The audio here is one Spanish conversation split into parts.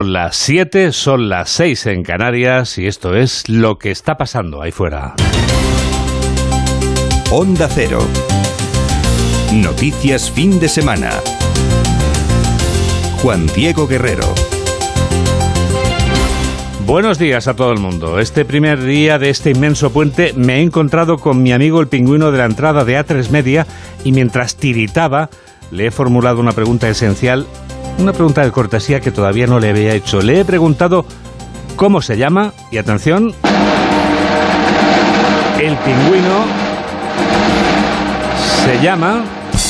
Las 7, son las 6 en Canarias y esto es lo que está pasando ahí fuera. Onda Cero. Noticias fin de semana. Juan Diego Guerrero. Buenos días a todo el mundo. Este primer día de este inmenso puente me he encontrado con mi amigo el pingüino de la entrada de A3 Media y mientras tiritaba le he formulado una pregunta esencial, una pregunta de cortesía que todavía no le había hecho. Le he preguntado cómo se llama y atención, el pingüino se llama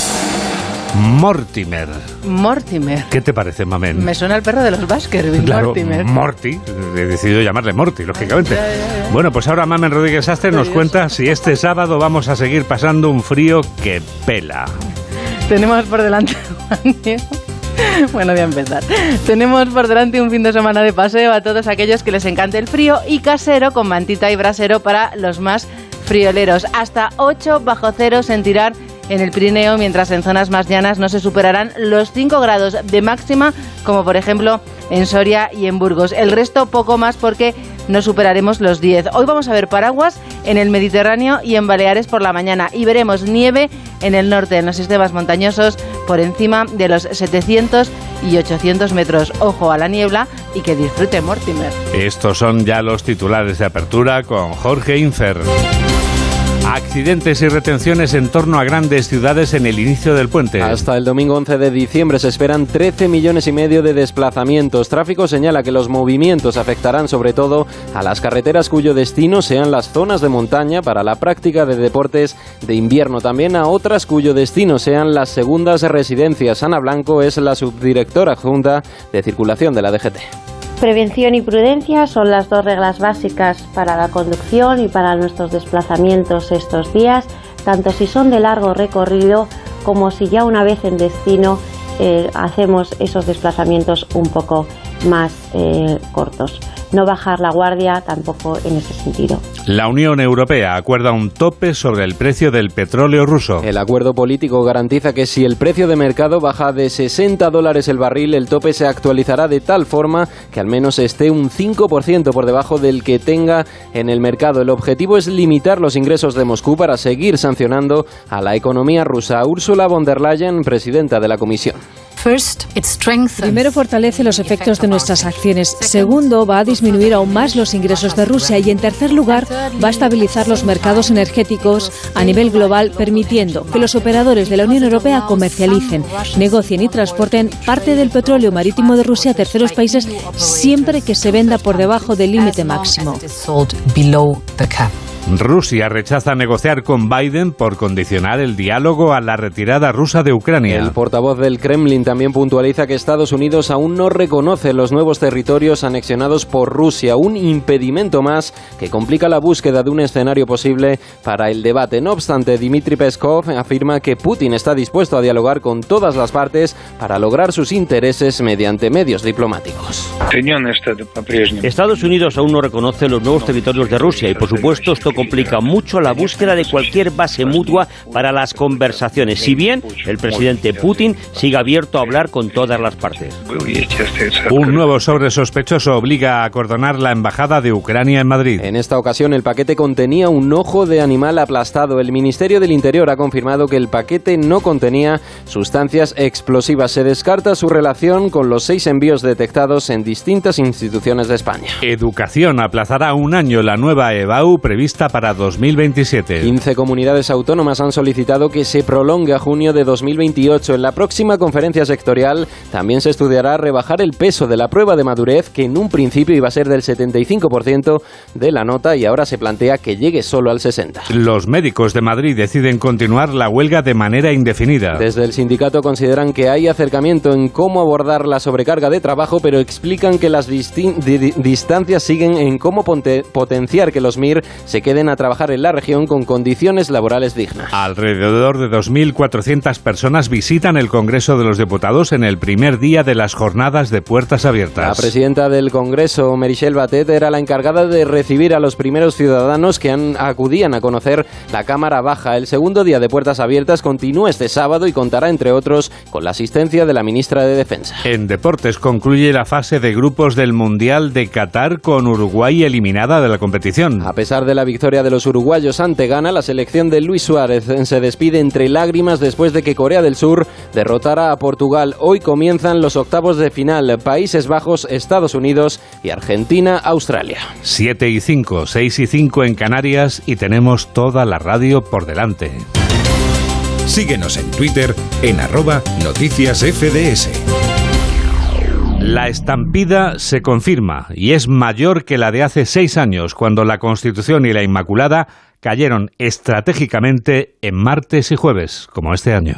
Mortimer. Mortimer. ¿Qué te parece, Mamén? Me suena el perro de los Baskerville, claro, Mortimer. Morty. He decidido llamarle Morty, lógicamente. Ya. Bueno, pues ahora Mamen Rodríguez Astre nos cuenta si este sábado vamos a seguir pasando un frío que pela. Tenemos por delante, Juan Diego. Bueno, voy a empezar. Tenemos por delante un fin de semana de paseo a todos aquellos que les encante el frío y casero con mantita y brasero para los más frioleros. Hasta 8 bajo cero sentirán en el Pirineo, mientras en zonas más llanas no se superarán los 5 grados de máxima, como por ejemplo en Soria y en Burgos. El resto poco más porque no superaremos los 10. Hoy vamos a ver paraguas en el Mediterráneo y en Baleares por la mañana y veremos nieve en el norte, en los sistemas montañosos por encima de los 700 y 800 metros. Ojo a la niebla y que disfrute Mortimer. Estos son ya los titulares de apertura con Jorge Infer. Accidentes y retenciones en torno a grandes ciudades en el inicio del puente. Hasta el domingo 11 de diciembre se esperan 13,5 millones de desplazamientos. Tráfico señala que los movimientos afectarán sobre todo a las carreteras cuyo destino sean las zonas de montaña para la práctica de deportes de invierno. También a otras cuyo destino sean las segundas residencias. Ana Blanco es la subdirectora adjunta de circulación de la DGT. Prevención y prudencia son las dos reglas básicas para la conducción y para nuestros desplazamientos estos días, tanto si son de largo recorrido como si ya una vez en destino hacemos esos desplazamientos un poco más cortos. No bajar la guardia tampoco en ese sentido. La Unión Europea acuerda un tope sobre el precio del petróleo ruso. El acuerdo político garantiza que si el precio de mercado baja de $60 el barril, el tope se actualizará de tal forma que al menos esté un 5% por debajo del que tenga en el mercado. El objetivo es limitar los ingresos de Moscú para seguir sancionando a la economía rusa. Ursula von der Leyen, presidenta de la Comisión. Primero, fortalece los efectos de nuestras acciones. Segundo, va a disminuir aún más los ingresos de Rusia. Y en tercer lugar, va a estabilizar los mercados energéticos a nivel global, permitiendo que los operadores de la Unión Europea comercialicen, negocien y transporten parte del petróleo marítimo de Rusia a terceros países siempre que se venda por debajo del límite máximo. Rusia rechaza negociar con Biden por condicionar el diálogo a la retirada rusa de Ucrania. El portavoz del Kremlin también puntualiza que Estados Unidos aún no reconoce los nuevos territorios anexionados por Rusia, un impedimento más que complica la búsqueda de un escenario posible para el debate. No obstante, Dmitry Peskov afirma que Putin está dispuesto a dialogar con todas las partes para lograr sus intereses mediante medios diplomáticos. Estados Unidos aún no reconoce los nuevos territorios de Rusia y, por supuesto, esto complica mucho la búsqueda de cualquier base mutua para las conversaciones, si bien el presidente Putin sigue abierto a hablar con todas las partes. Un nuevo sobre sospechoso obliga a acordonar la embajada de Ucrania en Madrid. En esta ocasión el paquete contenía un ojo de animal aplastado. El Ministerio del Interior ha confirmado que el paquete no contenía sustancias explosivas. Se descarta su relación con los 6 envíos detectados en distintas instituciones de España. Educación aplazará un año la nueva EBAU prevista para 2027. 15 comunidades autónomas han solicitado que se prolongue a junio de 2028. En la próxima conferencia sectorial también se estudiará rebajar el peso de la prueba de madurez, que en un principio iba a ser del 75% de la nota y ahora se plantea que llegue solo al 60%. Los médicos de Madrid deciden continuar la huelga de manera indefinida. Desde el sindicato consideran que hay acercamiento en cómo abordar la sobrecarga de trabajo, pero explican que las distancias siguen en cómo potenciar que los MIR se queden queden a trabajar en la región con condiciones laborales dignas. Alrededor de 2.400 personas visitan el Congreso de los Diputados en el primer día de las jornadas de puertas abiertas. La presidenta del Congreso, Meritxell Batet, era la encargada de recibir a los primeros ciudadanos que acudían a conocer la Cámara Baja. El segundo día de puertas abiertas continúa este sábado y contará, entre otros, con la asistencia de la ministra de Defensa. En deportes concluye la fase de grupos del Mundial de Qatar con Uruguay eliminada de la competición. A pesar de la victoria de los uruguayos ante Ghana, la selección de Luis Suárez se despide entre lágrimas después de que Corea del Sur derrotara a Portugal. Hoy comienzan los octavos de final: Países Bajos, Estados Unidos y Argentina, Australia. 7:05, 6:05 en Canarias y tenemos toda la radio por delante. Síguenos en Twitter en @noticiasfds. La estampida se confirma y es mayor que la de hace 6 años, cuando la Constitución y la Inmaculada cayeron estratégicamente en martes y jueves, como este año.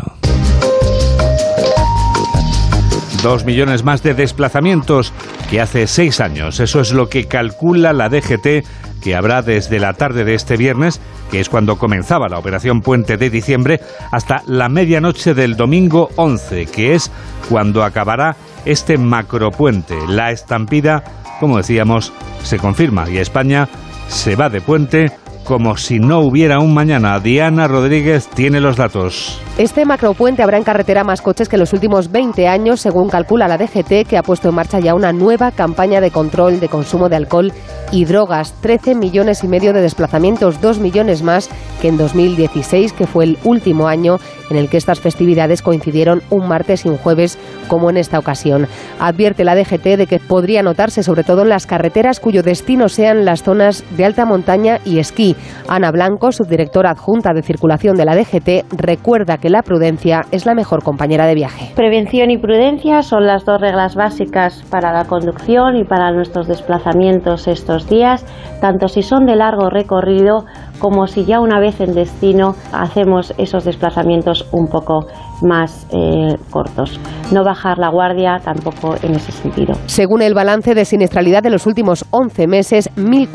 2 millones más de desplazamientos que hace 6 años. Eso es lo que calcula la DGT, que habrá desde la tarde de este viernes, que es cuando comenzaba la operación Puente de diciembre, hasta la medianoche del domingo 11, que es cuando acabará este macropuente. La estampida, como decíamos, se confirma y España se va de puente como si no hubiera un mañana. Diana Rodríguez tiene los datos. Este macropuente habrá en carretera más coches que en los últimos 20 años, según calcula la DGT, que ha puesto en marcha ya una nueva campaña de control de consumo de alcohol y drogas. 13,5 millones de desplazamientos, 2 millones más que en 2016, que fue el último año en el que estas festividades coincidieron un martes y un jueves, como en esta ocasión. Advierte la DGT de que podría notarse sobre todo en las carreteras cuyo destino sean las zonas de alta montaña y esquí. Ana Blanco, subdirectora adjunta de circulación de la DGT, recuerda que la prudencia es la mejor compañera de viaje. Prevención y prudencia son las 2 reglas básicas para la conducción y para nuestros desplazamientos estos días, tanto si son de largo recorrido como si ya una vez en destino hacemos esos desplazamientos un poco más cortos. No bajar la guardia tampoco en ese sentido. Según el balance de siniestralidad de los últimos 11 meses,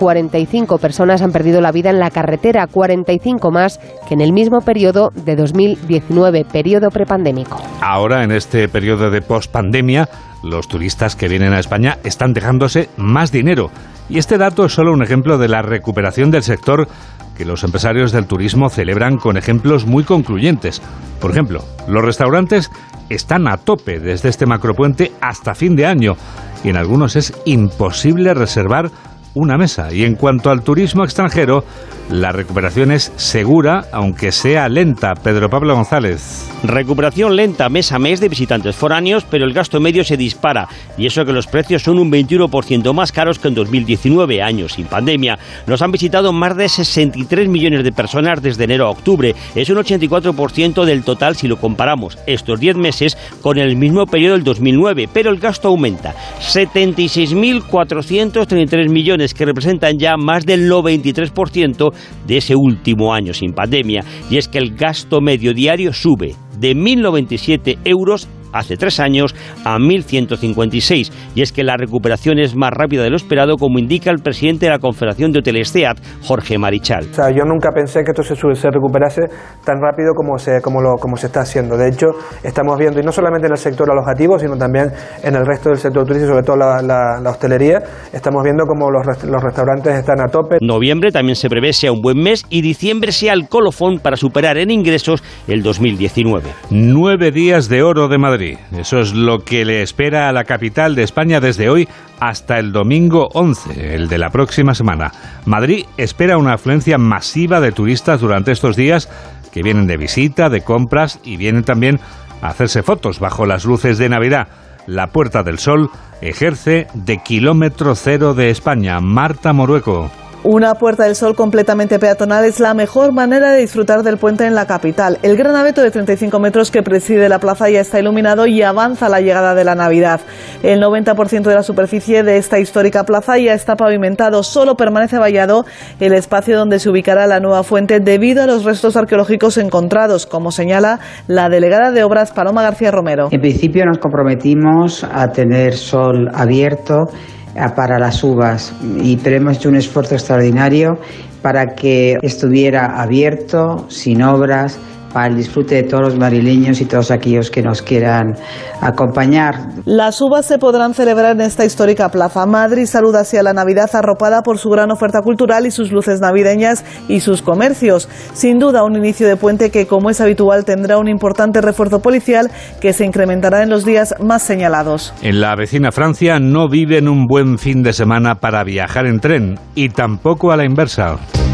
1.045 personas han perdido la vida en la carretera, 45 más que en el mismo periodo de 2019, periodo prepandémico. Ahora, en este periodo de pospandemia, los turistas que vienen a España están dejándose más dinero. Y este dato es solo un ejemplo de la recuperación del sector que los empresarios del turismo celebran con ejemplos muy concluyentes. Por ejemplo, los restaurantes están a tope desde este macropuente hasta fin de año y en algunos es imposible reservar una mesa. Y en cuanto al turismo extranjero, la recuperación es segura, aunque sea lenta. Pedro Pablo González. Recuperación lenta mes a mes de visitantes foráneos, pero el gasto medio se dispara, y eso que los precios son un 21% más caros que en 2019, años sin pandemia. Nos han visitado más de 63 millones de personas desde enero a octubre. Es un 84% del total si lo comparamos estos 10 meses con el mismo periodo del 2009, pero el gasto aumenta. 76.433 millones, que representan ya más del 93% de ese último año sin pandemia. Y es que el gasto medio diario sube de 1.097 euros hace 3 años a 1.156. Y es que la recuperación es más rápida de lo esperado, como indica el presidente de la Confederación de Hoteles CEAT, Jorge Marichal. O sea, yo nunca pensé que esto se recuperase tan rápido como se está haciendo. De hecho, estamos viendo, y no solamente en el sector alojativo, sino también en el resto del sector turístico, sobre todo la hostelería, estamos viendo como los restaurantes están a tope. Noviembre también se prevé sea un buen mes y diciembre sea el colofón para superar en ingresos el 2019. 9 días de oro de Madrid. Eso es lo que le espera a la capital de España desde hoy hasta el domingo 11, el de la próxima semana. Madrid espera una afluencia masiva de turistas durante estos días, que vienen de visita, de compras y vienen también a hacerse fotos bajo las luces de Navidad. La Puerta del Sol ejerce de kilómetro cero de España. Marta Morueco. Una Puerta del Sol completamente peatonal es la mejor manera de disfrutar del puente en la capital. El gran abeto de 35 metros que preside la plaza ya está iluminado y avanza la llegada de la Navidad. El 90% de la superficie de esta histórica plaza ya está pavimentado. Solo permanece vallado el espacio donde se ubicará la nueva fuente debido a los restos arqueológicos encontrados, como señala la delegada de Obras, Paloma García Romero. En principio nos comprometimos a tener sol abierto para las uvas, pero hemos hecho un esfuerzo extraordinario para que estuviera abierto, sin obras, para el disfrute de todos los madrileños y todos aquellos que nos quieran acompañar. Las uvas se podrán celebrar en esta histórica plaza. Madrid saluda así a la Navidad, arropada por su gran oferta cultural y sus luces navideñas y sus comercios. Sin duda, un inicio de puente que, como es habitual, tendrá un importante refuerzo policial que se incrementará en los días más señalados. En la vecina Francia no viven un buen fin de semana para viajar en tren, y tampoco a la inversa.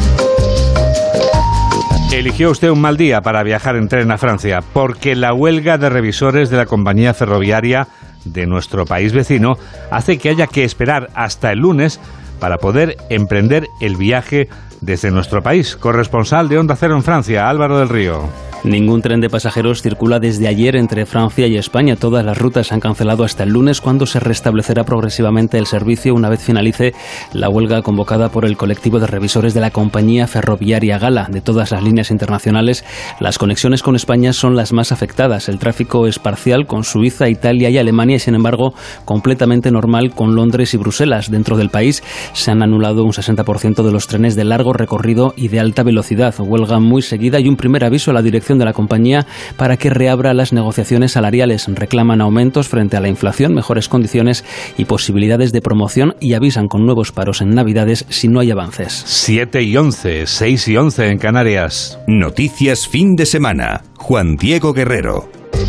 Eligió usted un mal día para viajar en tren a Francia, porque la huelga de revisores de la compañía ferroviaria de nuestro país vecino hace que haya que esperar hasta el lunes para poder emprender el viaje desde nuestro país. Corresponsal de Onda Cero en Francia, Álvaro del Río. Ningún tren de pasajeros circula desde ayer entre Francia y España. Todas las rutas se han cancelado hasta el lunes, cuando se restablecerá progresivamente el servicio una vez finalice la huelga convocada por el colectivo de revisores de la compañía ferroviaria Gala. De todas las líneas internacionales, las conexiones con España son las más afectadas. El tráfico es parcial con Suiza, Italia y Alemania y, sin embargo, completamente normal con Londres y Bruselas. Dentro del país se han anulado un 60% de los trenes de largo recorrido y de alta velocidad. Huelga muy seguida y un primer aviso a la dirección de la compañía para que reabra las negociaciones salariales. Reclaman aumentos frente a la inflación, mejores condiciones y posibilidades de promoción, y avisan con nuevos paros en Navidades si no hay avances. 7 y 11, 6 y 11 en Canarias. Noticias fin de semana. Juan Diego Guerrero.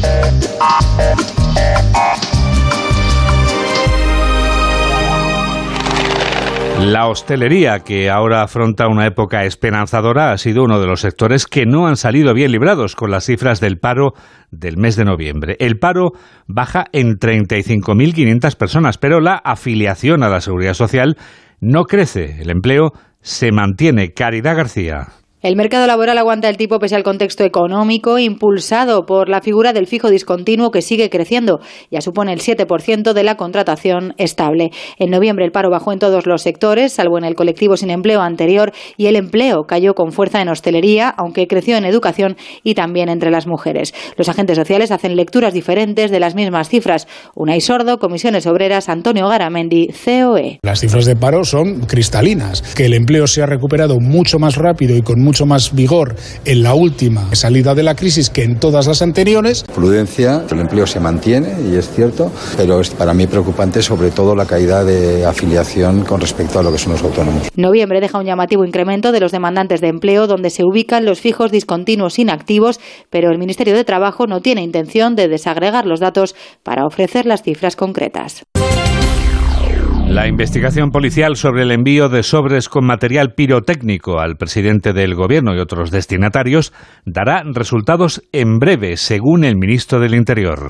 La hostelería, que ahora afronta una época esperanzadora, ha sido uno de los sectores que no han salido bien librados con las cifras del paro del mes de noviembre. El paro baja en 35.500 personas, pero la afiliación a la Seguridad Social no crece. El empleo se mantiene. Caridad García. El mercado laboral aguanta el tipo pese al contexto económico, impulsado por la figura del fijo discontinuo, que sigue creciendo. Ya supone el 7% de la contratación estable. En noviembre el paro bajó en todos los sectores, salvo en el colectivo sin empleo anterior, y el empleo cayó con fuerza en hostelería, aunque creció en educación y también entre las mujeres. Los agentes sociales hacen lecturas diferentes de las mismas cifras. Unai Sordo, Comisiones Obreras, Antonio Garamendi, COE. Las cifras de paro son cristalinas. Que el empleo se ha recuperado mucho más rápido y con mucho más vigor en la última salida de la crisis que en todas las anteriores. Prudencia, el empleo se mantiene, y es cierto, pero es para mí preocupante sobre todo la caída de afiliación con respecto a lo que son los autónomos. Noviembre deja un llamativo incremento de los demandantes de empleo, donde se ubican los fijos discontinuos inactivos, pero el Ministerio de Trabajo no tiene intención de desagregar los datos para ofrecer las cifras concretas. La investigación policial sobre el envío de sobres con material pirotécnico al presidente del Gobierno y otros destinatarios dará resultados en breve, según el ministro del Interior.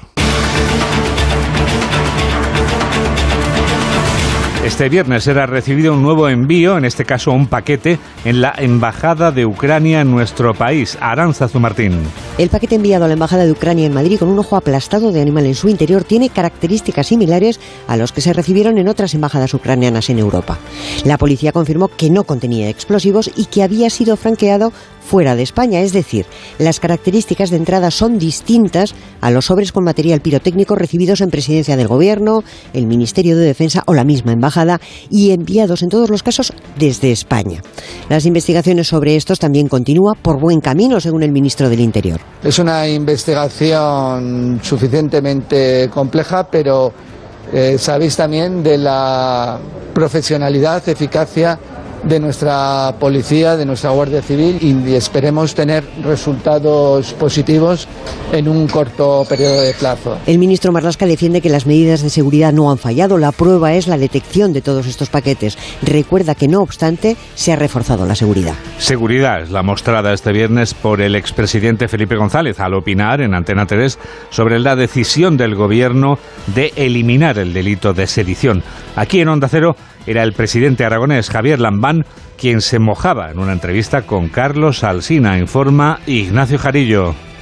Este viernes era recibido un nuevo envío, en este caso un paquete, en la Embajada de Ucrania en nuestro país. Arantzazu Martín. El paquete enviado a la Embajada de Ucrania en Madrid con un ojo aplastado de animal en su interior tiene características similares a los que se recibieron en otras embajadas ucranianas en Europa. La policía confirmó que no contenía explosivos y que había sido franqueado fuera de España, es decir, las características de entrada son distintas a los sobres con material pirotécnico recibidos en Presidencia del Gobierno, el Ministerio de Defensa o la misma embajada, y enviados en todos los casos desde España. Las investigaciones sobre estos también continúan por buen camino, según el ministro del Interior. Es una investigación suficientemente compleja, pero sabéis también de la profesionalidad, eficacia de nuestra policía, de nuestra Guardia Civil, y esperemos tener resultados positivos en un corto periodo de plazo. El ministro Marlaska defiende que las medidas de seguridad no han fallado. La prueba es la detección de todos estos paquetes. Recuerda que, no obstante, se ha reforzado la seguridad. Seguridad es la mostrada este viernes por el expresidente Felipe González al opinar en Antena 3 sobre la decisión del Gobierno de eliminar el delito de sedición. Aquí en Onda Cero era el presidente aragonés Javier Lambán quien se mojaba en una entrevista con Carlos Alsina, informa Ignacio Jarillo.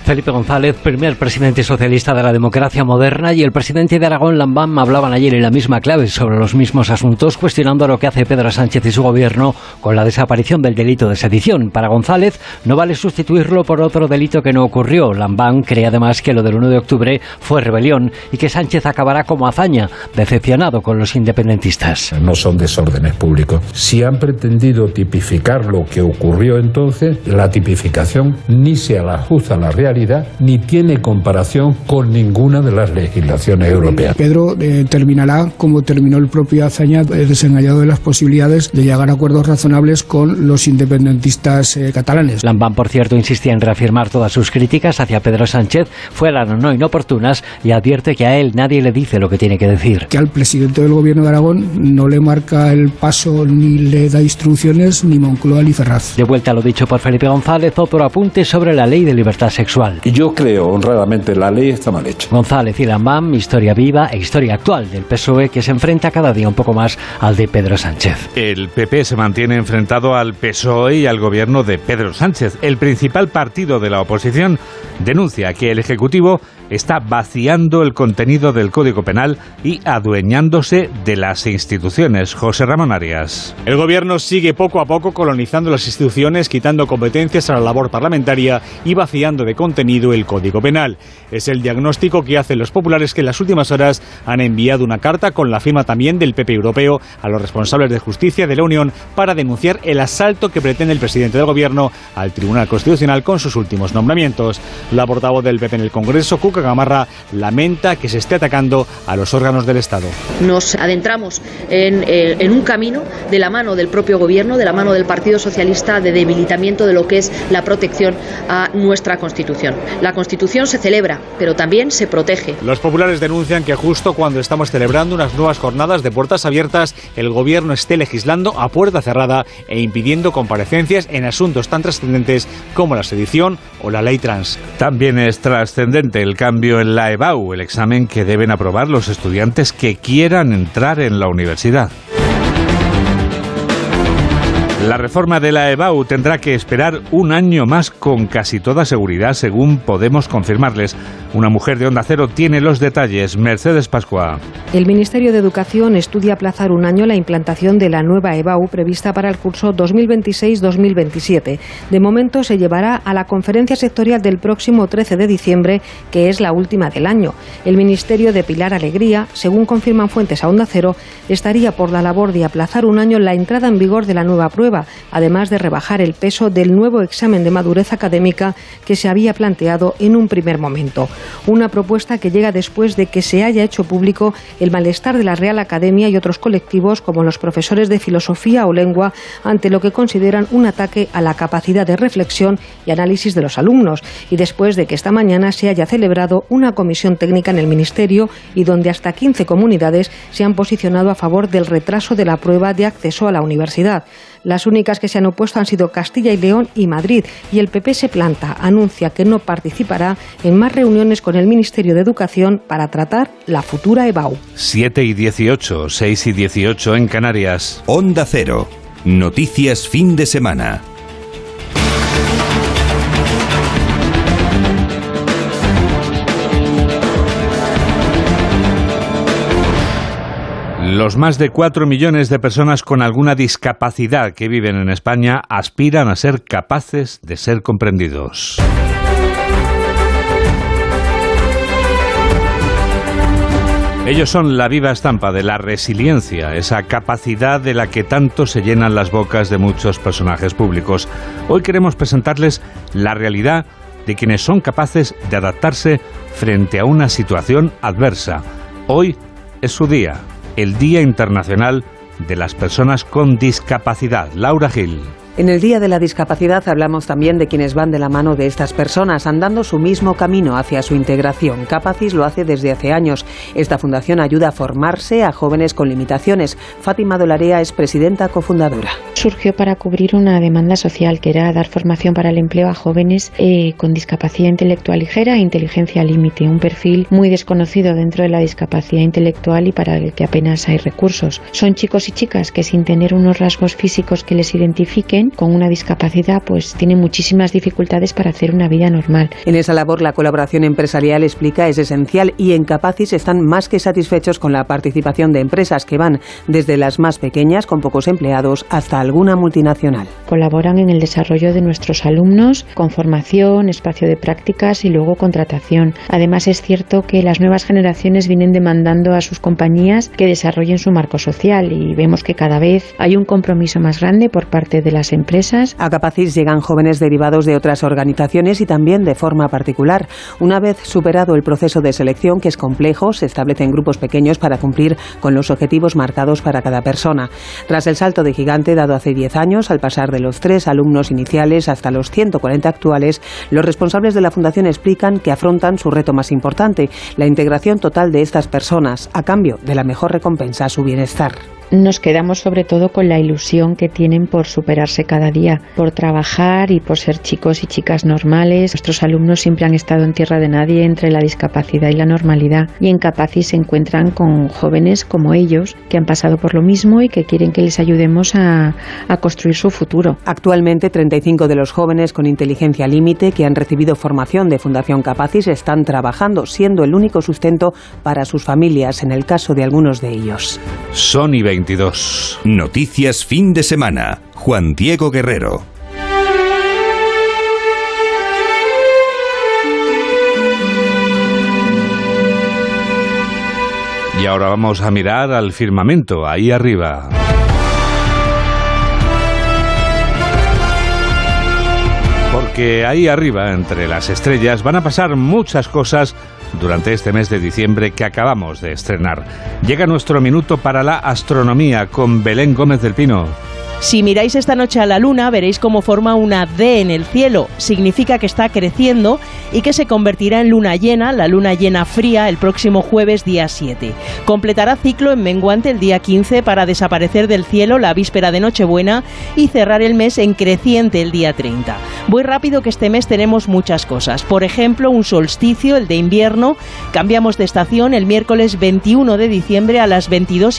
Felipe González, primer presidente socialista de la democracia moderna, y el presidente de Aragón, Lambán, hablaban ayer en la misma clave sobre los mismos asuntos, cuestionando lo que hace Pedro Sánchez y su gobierno con la desaparición del delito de sedición. Para González, no vale sustituirlo por otro delito que no ocurrió. Lambán cree además que lo del 1 de octubre fue rebelión y que Sánchez acabará como hazaña, decepcionado con los independentistas. No son desórdenes públicos. Si han pretendido tipificar lo que ocurrió entonces, la tipificación ni se ajusta a la realidad ni tiene comparación con ninguna de las legislaciones europeas. Pedro terminará como terminó el propio Azaña, desengañado de las posibilidades de llegar a acuerdos razonables con los independentistas catalanes. Lambán, por cierto, insistía en reafirmar todas sus críticas hacia Pedro Sánchez fueran no inoportunas y advierte que a él nadie le dice lo que tiene que decir. Que al presidente del gobierno de Aragón no le marca el paso ni le da instrucciones ni Moncloa ni Ferraz. De vuelta a lo dicho por Felipe González, otro apunte sobre la ley de libertad sexual. Yo creo honradamente la ley está mal hecha. González y Lambán, historia viva e historia actual del PSOE, que se enfrenta cada día un poco más al de Pedro Sánchez. El PP se mantiene enfrentado al PSOE y al gobierno de Pedro Sánchez. El principal partido de la oposición denuncia que el Ejecutivo está vaciando el contenido del Código Penal y adueñándose de las instituciones. José Ramón Arias. El gobierno sigue poco a poco colonizando las instituciones, quitando competencias a la labor parlamentaria y vaciando de contenido el Código Penal. Es el diagnóstico que hacen los populares, que en las últimas horas han enviado una carta con la firma también del PP europeo a los responsables de justicia de la Unión para denunciar el asalto que pretende el presidente del gobierno al Tribunal Constitucional con sus últimos nombramientos. La portavoz del PP en el Congreso, Cuca Gamarra, lamenta que se esté atacando a los órganos del Estado. Nos adentramos en un camino de la mano del propio gobierno, de la mano del Partido Socialista, de debilitamiento de lo que es la protección a nuestra Constitución. La Constitución se celebra, pero también se protege. Los populares denuncian que justo cuando estamos celebrando unas nuevas jornadas de puertas abiertas, el gobierno esté legislando a puerta cerrada e impidiendo comparecencias en asuntos tan trascendentes como la sedición o la ley trans. También es trascendente el cambio en la EBAU, el examen que deben aprobar los estudiantes que quieran entrar en la universidad. La reforma de la EBAU tendrá que esperar un año más con casi toda seguridad, según podemos confirmarles. Una mujer de Onda Cero tiene los detalles. Mercedes Pascua. El Ministerio de Educación estudia aplazar un año la implantación de la nueva EBAU prevista para el curso 2026-2027. De momento se llevará a la conferencia sectorial del próximo 13 de diciembre, que es la última del año. El Ministerio de Pilar Alegría, según confirman fuentes a Onda Cero, estaría por la labor de aplazar un año la entrada en vigor de la nueva prueba, además de rebajar el peso del nuevo examen de madurez académica que se había planteado en un primer momento. Una propuesta que llega después de que se haya hecho público el malestar de la Real Academia y otros colectivos, como los profesores de filosofía o lengua, ante lo que consideran un ataque a la capacidad de reflexión y análisis de los alumnos, y después de que esta mañana se haya celebrado una comisión técnica en el Ministerio y donde hasta 15 comunidades se han posicionado a favor del retraso de la prueba de acceso a la universidad. Las únicas que se han opuesto han sido Castilla y León y Madrid, y el PP se planta, anuncia que no participará en más reuniones con el Ministerio de Educación para tratar la futura EBAU. 7:18, 6:18 en Canarias. Onda Cero. Noticias fin de semana. Los más de 4 millones de personas con alguna discapacidad que viven en España aspiran a ser capaces de ser comprendidos. Ellos son la viva estampa de la resiliencia, esa capacidad de la que tanto se llenan las bocas de muchos personajes públicos. Hoy queremos presentarles la realidad de quienes son capaces de adaptarse frente a una situación adversa. Hoy es su día, el Día Internacional de las Personas con Discapacidad. Laura Gil. En el Día de la Discapacidad hablamos también de quienes van de la mano de estas personas, andando su mismo camino hacia su integración. Capacis lo hace desde hace años. Esta fundación ayuda a formarse a jóvenes con limitaciones. Fátima Dolarea es presidenta cofundadora. Surgió para cubrir una demanda social, que era dar formación para el empleo a jóvenes con discapacidad intelectual ligera e inteligencia límite, un perfil muy desconocido dentro de la discapacidad intelectual y para el que apenas hay recursos. Son chicos y chicas que, sin tener unos rasgos físicos que les identifiquen, joven con una discapacidad pues tiene muchísimas dificultades para hacer una vida normal. En esa labor la colaboración empresarial, explica, es esencial y en Capacis están más que satisfechos con la participación de empresas que van desde las más pequeñas con pocos empleados hasta alguna multinacional. Colaboran en el desarrollo de nuestros alumnos con formación, espacio de prácticas y luego contratación. Además es cierto que las nuevas generaciones vienen demandando a sus compañías que desarrollen su marco social y vemos que cada vez hay un compromiso más grande por parte de las empresas. A Capacis llegan jóvenes derivados de otras organizaciones y también de forma particular. Una vez superado el proceso de selección, que es complejo, se establecen grupos pequeños para cumplir con los objetivos marcados para cada persona. Tras el salto de gigante dado hace 10 años, al pasar de los 3 alumnos iniciales hasta los 140 actuales, los responsables de la Fundación explican que afrontan su reto más importante, la integración total de estas personas, a cambio de la mejor recompensa a su bienestar. Nos quedamos sobre todo con la ilusión que tienen por superarse cada día, por trabajar y por ser chicos y chicas normales. Nuestros alumnos siempre han estado en tierra de nadie entre la discapacidad y la normalidad, y en Capacis se encuentran con jóvenes como ellos que han pasado por lo mismo y que quieren que les ayudemos a construir su futuro. Actualmente 35 de los jóvenes con inteligencia límite que han recibido formación de Fundación Capacis están trabajando, siendo el único sustento para sus familias en el caso de algunos de ellos. Sony 22. Noticias fin de semana. Juan Diego Guerrero. Y ahora vamos a mirar al firmamento, ahí arriba. Porque ahí arriba, entre las estrellas, van a pasar muchas cosas durante este mes de diciembre que acabamos de estrenar. Llega nuestro minuto para la astronomía con Belén Gómez del Pino. Si miráis esta noche a la luna, veréis cómo forma una D en el cielo. Significa que está creciendo y que se convertirá en luna llena, la luna llena fría, el próximo jueves día 7. Completará ciclo en menguante el día 15 para desaparecer del cielo la víspera de Nochebuena y cerrar el mes en creciente el día 30. Voy rápido que este mes tenemos muchas cosas. Por ejemplo, un solsticio, el de invierno. Cambiamos de estación el miércoles 21 de diciembre a las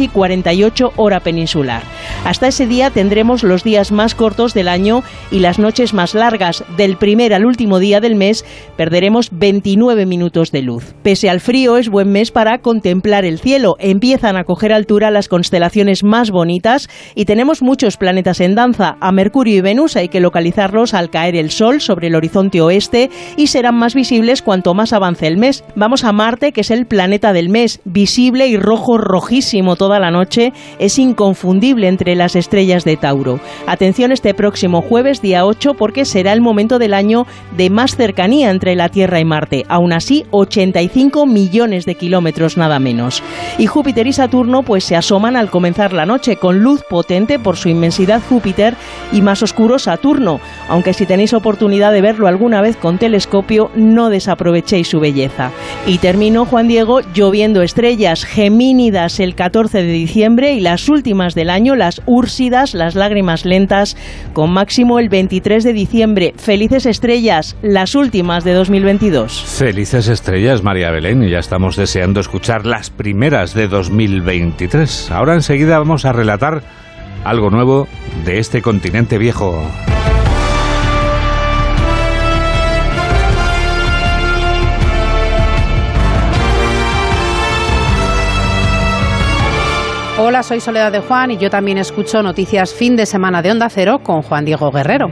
22:48 hora peninsular. Hasta ese día tendremos los días más cortos del año y las noches más largas. Del primer al último día del mes perderemos 29 minutos de luz. Pese al frío, es buen mes para contemplar el cielo. Empiezan a coger altura las constelaciones más bonitas y tenemos muchos planetas en danza. A Mercurio y Venus hay que localizarlos al caer el Sol sobre el horizonte oeste y serán más visibles cuanto más avance el mes. Vamos a Marte, que es el planeta del mes, visible y rojísimo toda la noche. Es inconfundible entre las estrellas de Tauro. Atención este próximo jueves, día 8, porque será el momento del año de más cercanía entre la Tierra y Marte. Aún así, 85 millones de kilómetros nada menos. Y Júpiter y Saturno pues se asoman al comenzar la noche, con luz potente por su inmensidad Júpiter y más oscuro Saturno. Aunque si tenéis oportunidad de verlo alguna vez con telescopio, no desaprovechéis su belleza. Y termino, Juan Diego, lloviendo estrellas, Gemínidas el 14 de diciembre y las últimas del año, las Úrsidas, las lágrimas lentas, con máximo el 23 de diciembre. Felices estrellas, las últimas de 2022. Felices estrellas, María Belén, y ya estamos deseando escuchar las primeras de 2023. Ahora enseguida vamos a relatar algo nuevo de este continente viejo. Hola, soy Soledad de Juan y yo también escucho Noticias Fin de Semana de Onda Cero con Juan Diego Guerrero.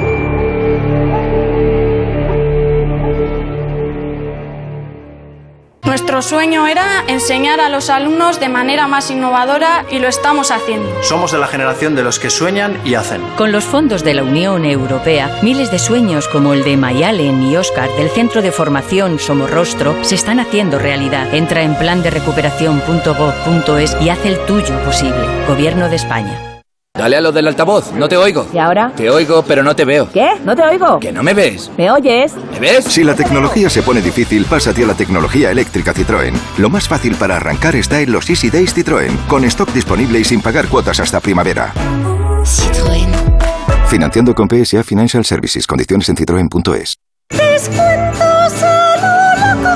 Nuestro sueño era enseñar a los alumnos de manera más innovadora y lo estamos haciendo. Somos de la generación de los que sueñan y hacen. Con los fondos de la Unión Europea, miles de sueños como el de Mayalen y Óscar del Centro de Formación Somorrostro se están haciendo realidad. Entra en planderecuperación.gov.es y haz el tuyo posible. Gobierno de España. Dale a lo del altavoz, no te oigo. ¿Y ahora? Te oigo, pero no te veo. ¿Qué? ¿No te oigo? ¿Que no me ves? ¿Me oyes? ¿Me ves? Si la tecnología se pone difícil, pásate a la tecnología eléctrica Citroën. Lo más fácil para arrancar está en los Easy Days Citroën, con stock disponible y sin pagar cuotas hasta primavera. Citroën. Financiando con PSA Financial Services. Condiciones en citroen.es. Descuentos a lo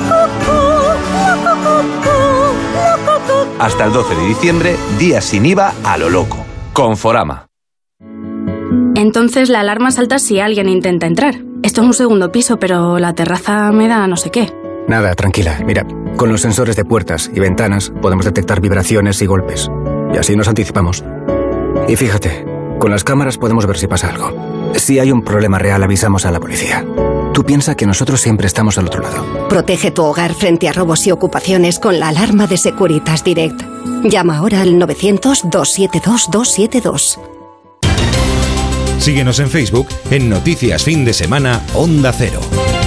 loco. Hasta el 12 de diciembre, días sin IVA a lo loco. Conforama. Entonces la alarma salta si alguien intenta entrar. Esto es un segundo piso, pero la terraza me da no sé qué. Nada, tranquila. Mira, con los sensores de puertas y ventanas podemos detectar vibraciones y golpes. Y así nos anticipamos. Y fíjate, con las cámaras podemos ver si pasa algo. Si hay un problema real, avisamos a la policía. Tú piensa que nosotros siempre estamos al otro lado. Protege tu hogar frente a robos y ocupaciones con la alarma de Securitas Direct. Llama ahora al 900-272-272. Síguenos en Facebook en Noticias Fin de Semana Onda Cero.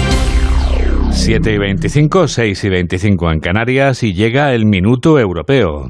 7:25, 6:25 en Canarias y llega el Minuto Europeo.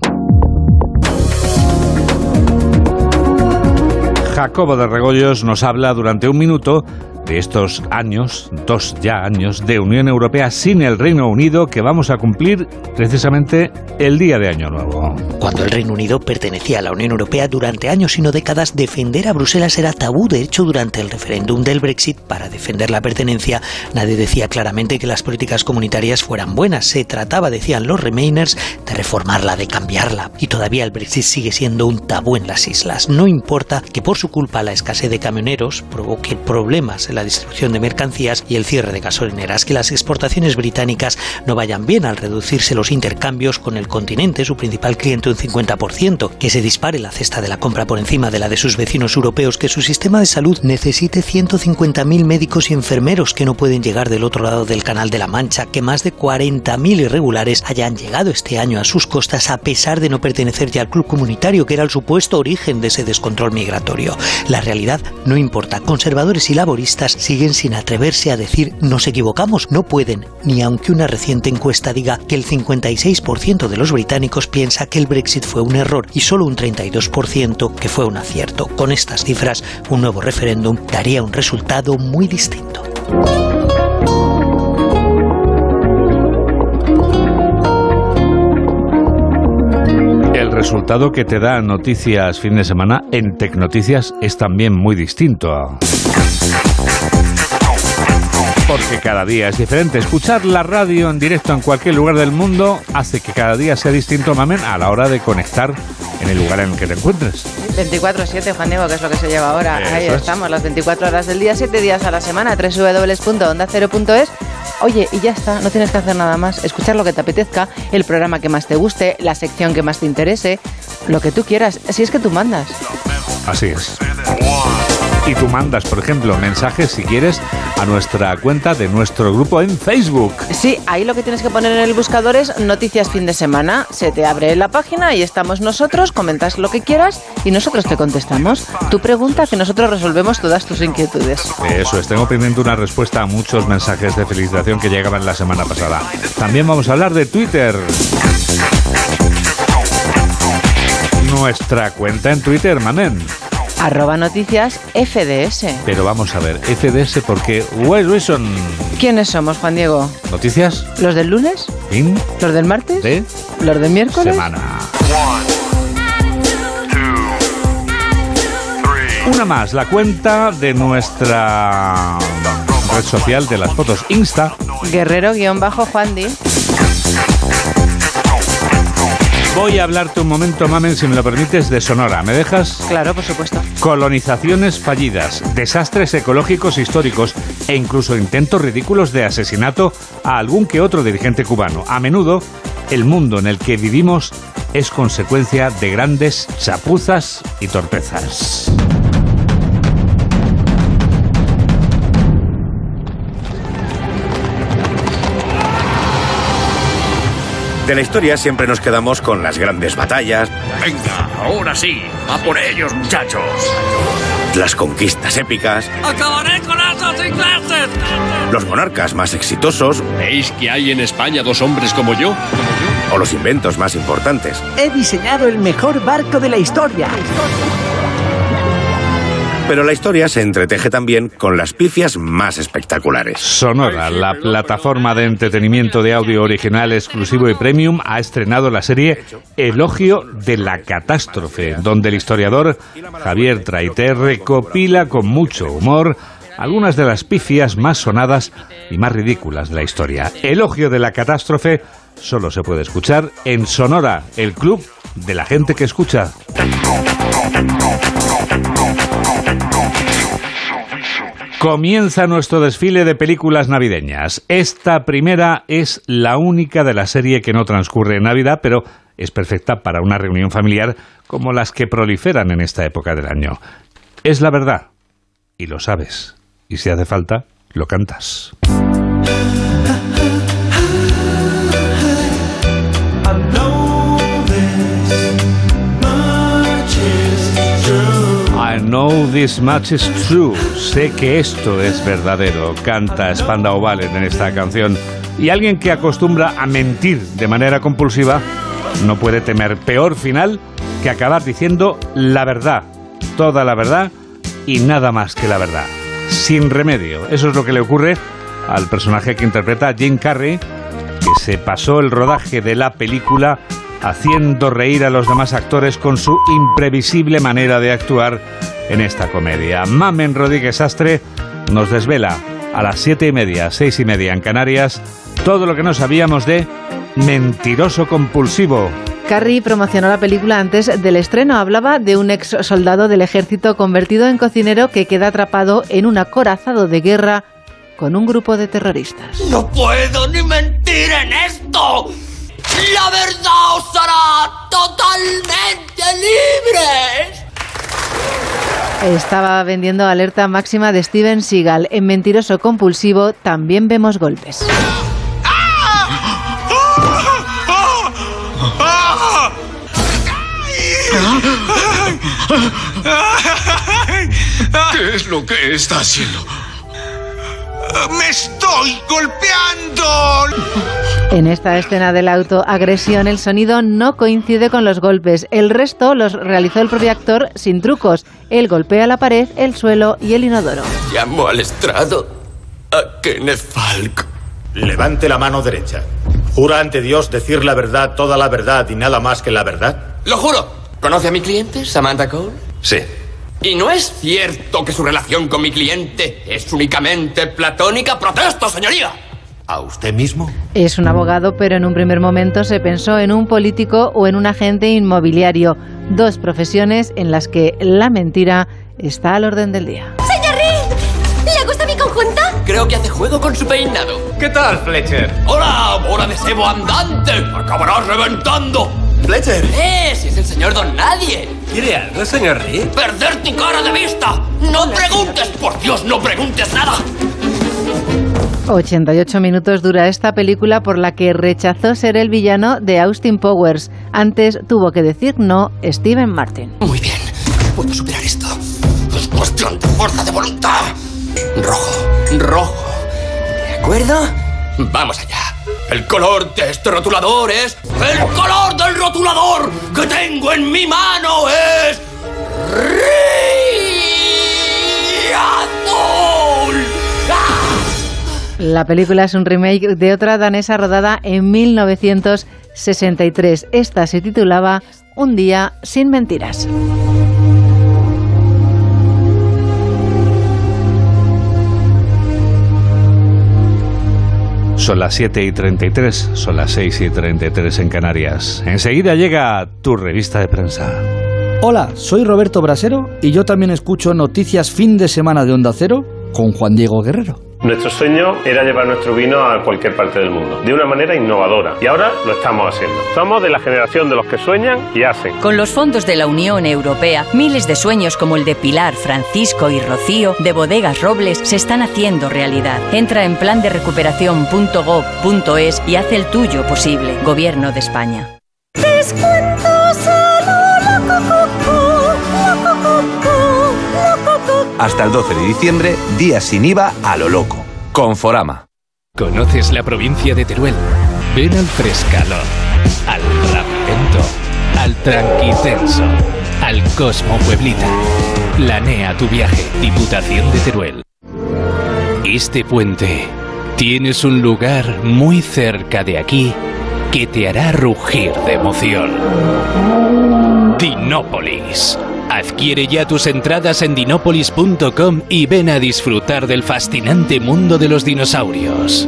Jacobo de Regoyos nos habla durante un minuto de estos años, 2 años de Unión Europea sin el Reino Unido, que vamos a cumplir precisamente el día de Año Nuevo. Cuando el Reino Unido pertenecía a la Unión Europea durante años y no décadas, defender a Bruselas era tabú. De hecho, durante el referéndum del Brexit, para defender la pertenencia, nadie decía claramente que las políticas comunitarias fueran buenas. Se trataba, decían los Remainers, de reformarla, de cambiarla. Y todavía el Brexit sigue siendo un tabú en las islas. No importa que por su culpa la escasez de camioneros provoque problemas en la distribución de mercancías y el cierre de gasolineras, que las exportaciones británicas no vayan bien al reducirse los intercambios con el continente, su principal cliente, un 50%, que se dispare la cesta de la compra por encima de la de sus vecinos europeos, que su sistema de salud necesite 150.000 médicos y enfermeros que no pueden llegar del otro lado del Canal de la Mancha, que más de 40.000 irregulares hayan llegado este año a sus costas a pesar de no pertenecer ya al club comunitario, que era el supuesto origen de ese descontrol migratorio. La realidad no importa. Conservadores y laboristas siguen sin atreverse a decir nos equivocamos. No pueden, ni aunque una reciente encuesta diga que el 56% de los británicos piensa que el Brexit fue un error y solo un 32% que fue un acierto. Con estas cifras, un nuevo referéndum daría un resultado muy distinto. El resultado que te da Noticias Fin de Semana en Tecnoticias es también muy distinto. Porque cada día es diferente. Escuchar la radio en directo en cualquier lugar del mundo hace que cada día sea distinto, Mamen, a la hora de conectar en el lugar en el que te encuentres. 24/7, Juan Diego, que es lo que se lleva ahora. Ahí estamos, las 24 horas del día, 7 días a la semana, www.ondacero.es. Oye, y ya está, no tienes que hacer nada más. Escuchar lo que te apetezca, el programa que más te guste, la sección que más te interese, lo que tú quieras, si es que tú mandas. Así es. Y tú mandas, por ejemplo, mensajes, si quieres, a nuestra cuenta de nuestro grupo en Facebook. Sí, ahí lo que tienes que poner en el buscador es Noticias Fin de Semana. Se te abre la página y estamos nosotros, comentas lo que quieras y nosotros te contestamos. Tu pregunta, que nosotros resolvemos todas tus inquietudes. Eso es, tengo pendiente una respuesta a muchos mensajes de felicitación que llegaban la semana pasada. También vamos a hablar de Twitter. Nuestra cuenta en Twitter, Mamen. @noticias FDS. Pero vamos a ver, FDS porque West Wilson. ¿Quiénes somos, Juan Diego? ¿Noticias? ¿Los del lunes? ¿Fin? ¿Los del martes? ¿De? ¿Los del miércoles? Semana. Una más, la cuenta de nuestra red social de las fotos Insta. Guerrero_Juandi. Voy a hablarte un momento, Mamen, si me lo permites, de Sonora. ¿Me dejas? Claro, por supuesto. Colonizaciones fallidas, desastres ecológicos históricos e incluso intentos ridículos de asesinato a algún que otro dirigente cubano. A menudo, el mundo en el que vivimos es consecuencia de grandes chapuzas y torpezas. De la historia siempre nos quedamos con las grandes batallas. Venga, ahora sí, a por ellos, muchachos. Las conquistas épicas. ¡Acabaré con esos ingleses! Los monarcas más exitosos. ¿Veis que hay en España 2 hombres como yo? O los inventos más importantes. He diseñado el mejor barco de la historia. Pero la historia se entreteje también con las pifias más espectaculares. Sonora, la plataforma de entretenimiento de audio original exclusivo y premium, ha estrenado la serie Elogio de la Catástrofe, donde el historiador Javier Traité recopila con mucho humor algunas de las pifias más sonadas y más ridículas de la historia. Elogio de la Catástrofe solo se puede escuchar en Sonora, el club de la gente que escucha. Comienza nuestro desfile de películas navideñas. Esta primera es la única de la serie que no transcurre en Navidad, pero es perfecta para una reunión familiar como las que proliferan en esta época del año. Es la verdad, y lo sabes. Y si hace falta, lo cantas. I know this much is true. Sé que esto es verdadero. Canta Spandau Ballet en esta canción. Y alguien que acostumbra a mentir de manera compulsiva no puede temer peor final que acabar diciendo la verdad, toda la verdad y nada más que la verdad. Sin remedio. Eso es lo que le ocurre al personaje que interpreta Jim Carrey, que se pasó el rodaje de la película haciendo reír a los demás actores con su imprevisible manera de actuar en esta comedia. Mamen Rodríguez Sastre nos desvela a las 7:30, 6:30 en Canarias, todo lo que no sabíamos de Mentiroso Compulsivo. Carrey promocionó la película antes del estreno. Hablaba de un ex soldado del ejército convertido en cocinero que queda atrapado en un acorazado de guerra con un grupo de terroristas. ¡No puedo ni mentir en esto! ¡La verdad os hará totalmente libres! Estaba vendiendo Alerta Máxima de Steven Seagal. En Mentiroso Compulsivo también vemos golpes. ¿Qué es lo que está haciendo? ¡Me estoy golpeando! En esta escena de la autoagresión, el sonido no coincide con los golpes. El resto los realizó el propio actor sin trucos. Él golpea la pared, el suelo y el inodoro. Llamo al estrado a Kenneth Falk. Levante la mano derecha. ¿Jura ante Dios decir la verdad, toda la verdad y nada más que la verdad? ¡Lo juro! ¿Conoce a mi cliente, Samantha Cole? Sí. ¿Y no es cierto que su relación con mi cliente es únicamente platónica? ¡Protesto, señoría! ¿A usted mismo? Es un abogado, pero en un primer momento se pensó en un político o en un agente inmobiliario. Dos profesiones en las que la mentira está al orden del día. ¡Señor Reed! ¿Le gusta mi conjunto? Creo que hace juego con su peinado. ¿Qué tal, Fletcher? ¡Hola, bola de sebo andante! ¡Acabarás reventando! ¡Fletcher! Si es el señor Don Nadie. ¿Quiere algo, señor Reed? ¡Perder tu cara de vista! ¡No preguntes! ¡Por Dios, no preguntes nada! 88 minutos dura esta película por la que rechazó ser el villano de Austin Powers. Antes tuvo que decir no Steven Martin. Muy bien, puedo superar esto. Es cuestión de fuerza de voluntad. Rojo. ¿De acuerdo? Vamos allá. El color de este rotulador es... ¡El color del rotulador que tengo en mi mano es... azul! ¡Ah! La película es un remake de otra danesa rodada en 1963. Esta se titulaba Un día sin mentiras. Son las 7:33, son las 6:33 en Canarias. Enseguida llega tu revista de prensa. Hola, soy Roberto Brasero y yo también escucho Noticias Fin de Semana de Onda Cero con Juan Diego Guerrero. Nuestro sueño era llevar nuestro vino a cualquier parte del mundo, de una manera innovadora. Y ahora lo estamos haciendo. Somos de la generación de los que sueñan y hacen. Con los fondos de la Unión Europea, miles de sueños como el de Pilar, Francisco y Rocío, de Bodegas Robles, se están haciendo realidad. Entra en planderecuperación.gov.es y haz el tuyo posible. Gobierno de España. Descuentos a lo Hasta el 12 de diciembre, días sin IVA a lo loco. Conforama. ¿Conoces la provincia de Teruel? Ven al Frescalón, al Rapento, al Tranquitenso, al Cosmo Pueblita. Planea tu viaje, Diputación de Teruel. Este puente tienes un lugar muy cerca de aquí que te hará rugir de emoción. Dinópolis. Adquiere ya tus entradas en dinópolis.com y ven a disfrutar del fascinante mundo de los dinosaurios.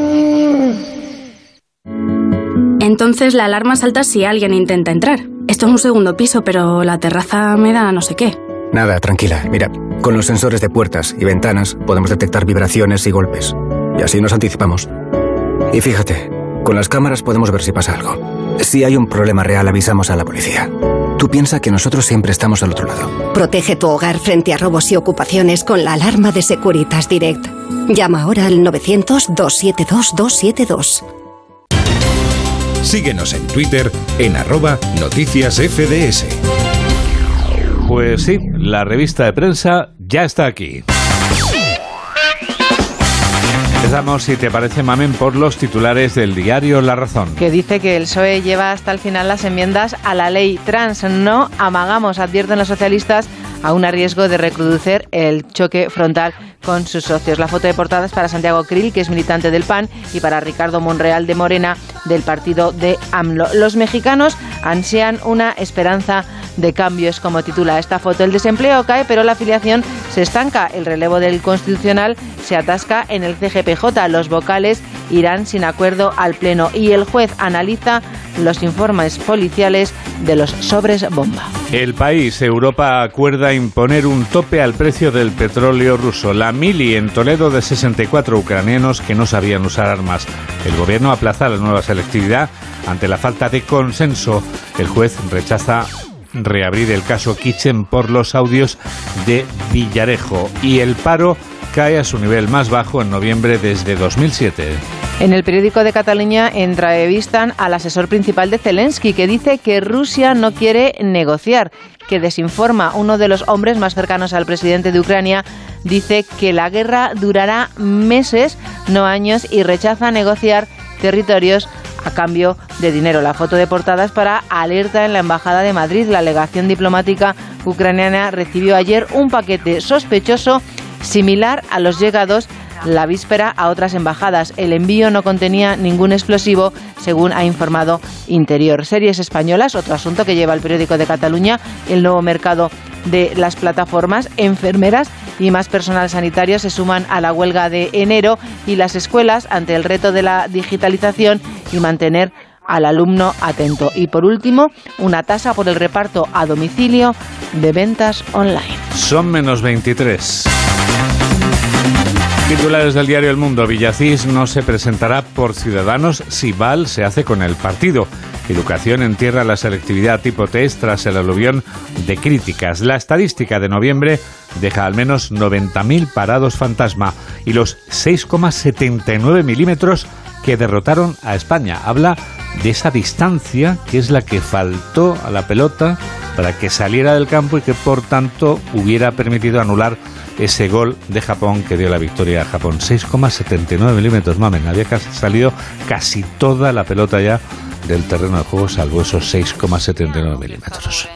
Entonces la alarma salta si alguien intenta entrar. Esto es un segundo piso, pero la terraza me da no sé qué. Nada, tranquila. Mira, con los sensores de puertas y ventanas podemos detectar vibraciones y golpes. Y así nos anticipamos. Y fíjate, con las cámaras podemos ver si pasa algo. Si hay un problema real, avisamos a la policía. Tú piensa que nosotros siempre estamos al otro lado. Protege tu hogar frente a robos y ocupaciones con la alarma de Securitas Direct. Llama ahora al 900-272-272. Síguenos en Twitter en @noticiasfds. Pues sí, la revista de prensa ya está aquí. Empezamos, si te parece, Mamen, por los titulares del diario La Razón. Que dice que el PSOE lleva hasta el final las enmiendas a la ley trans. No amagamos, advierten los socialistas, aún a riesgo de recrudecer el choque frontal con sus socios. La foto de portada es para Santiago Krill, que es militante del PAN, y para Ricardo Monreal de Morena, del partido de AMLO. Los mexicanos ansían una esperanza de cambios, como titula esta foto. El desempleo cae, pero la afiliación se estanca. El relevo del Constitucional se atasca en el CGPJ. Los vocales irán sin acuerdo al Pleno y el juez analiza los informes policiales de los sobres bomba. El País, Europa acuerda imponer un tope al precio del petróleo ruso. La mili en Toledo de 64 ucranianos que no sabían usar armas. El gobierno aplaza la nueva selectividad ante la falta de consenso. El juez rechaza reabrir el caso Kitchen por los audios de Villarejo. Y el paro cae a su nivel más bajo en noviembre desde 2007. En el periódico de Cataluña entrevistan al asesor principal de Zelensky, que dice que Rusia no quiere negociar, que desinforma. Uno de los hombres más cercanos al presidente de Ucrania dice que la guerra durará meses, no años, y rechaza negociar territorios a cambio de dinero. La foto de portada es para Alerta en la Embajada de Madrid. La legación diplomática ucraniana recibió ayer un paquete sospechoso similar a los llegados la víspera a otras embajadas. El envío no contenía ningún explosivo, según ha informado Interior. Series españolas, otro asunto que lleva el periódico de Cataluña, el nuevo mercado de las plataformas. Enfermeras y más personal sanitario se suman a la huelga de enero, y las escuelas ante el reto de la digitalización y mantener al alumno atento. Y por último, una tasa por el reparto a domicilio de ventas online. Son menos 23. Titulares del diario El Mundo. Villacís no se presentará por Ciudadanos si Val se hace con el partido. Educación entierra la selectividad tipo test tras el aluvión de críticas. La estadística de noviembre deja al menos 90.000 parados fantasma y los 6,79 milímetros que derrotaron a España. Habla de esa distancia que es la que faltó a la pelota para que saliera del campo y que por tanto hubiera permitido anular ese gol de Japón que dio la victoria a Japón. 6,79 milímetros, mamen. Había salido casi toda la pelota ya del terreno de juego, salvo esos 6,79 milímetros.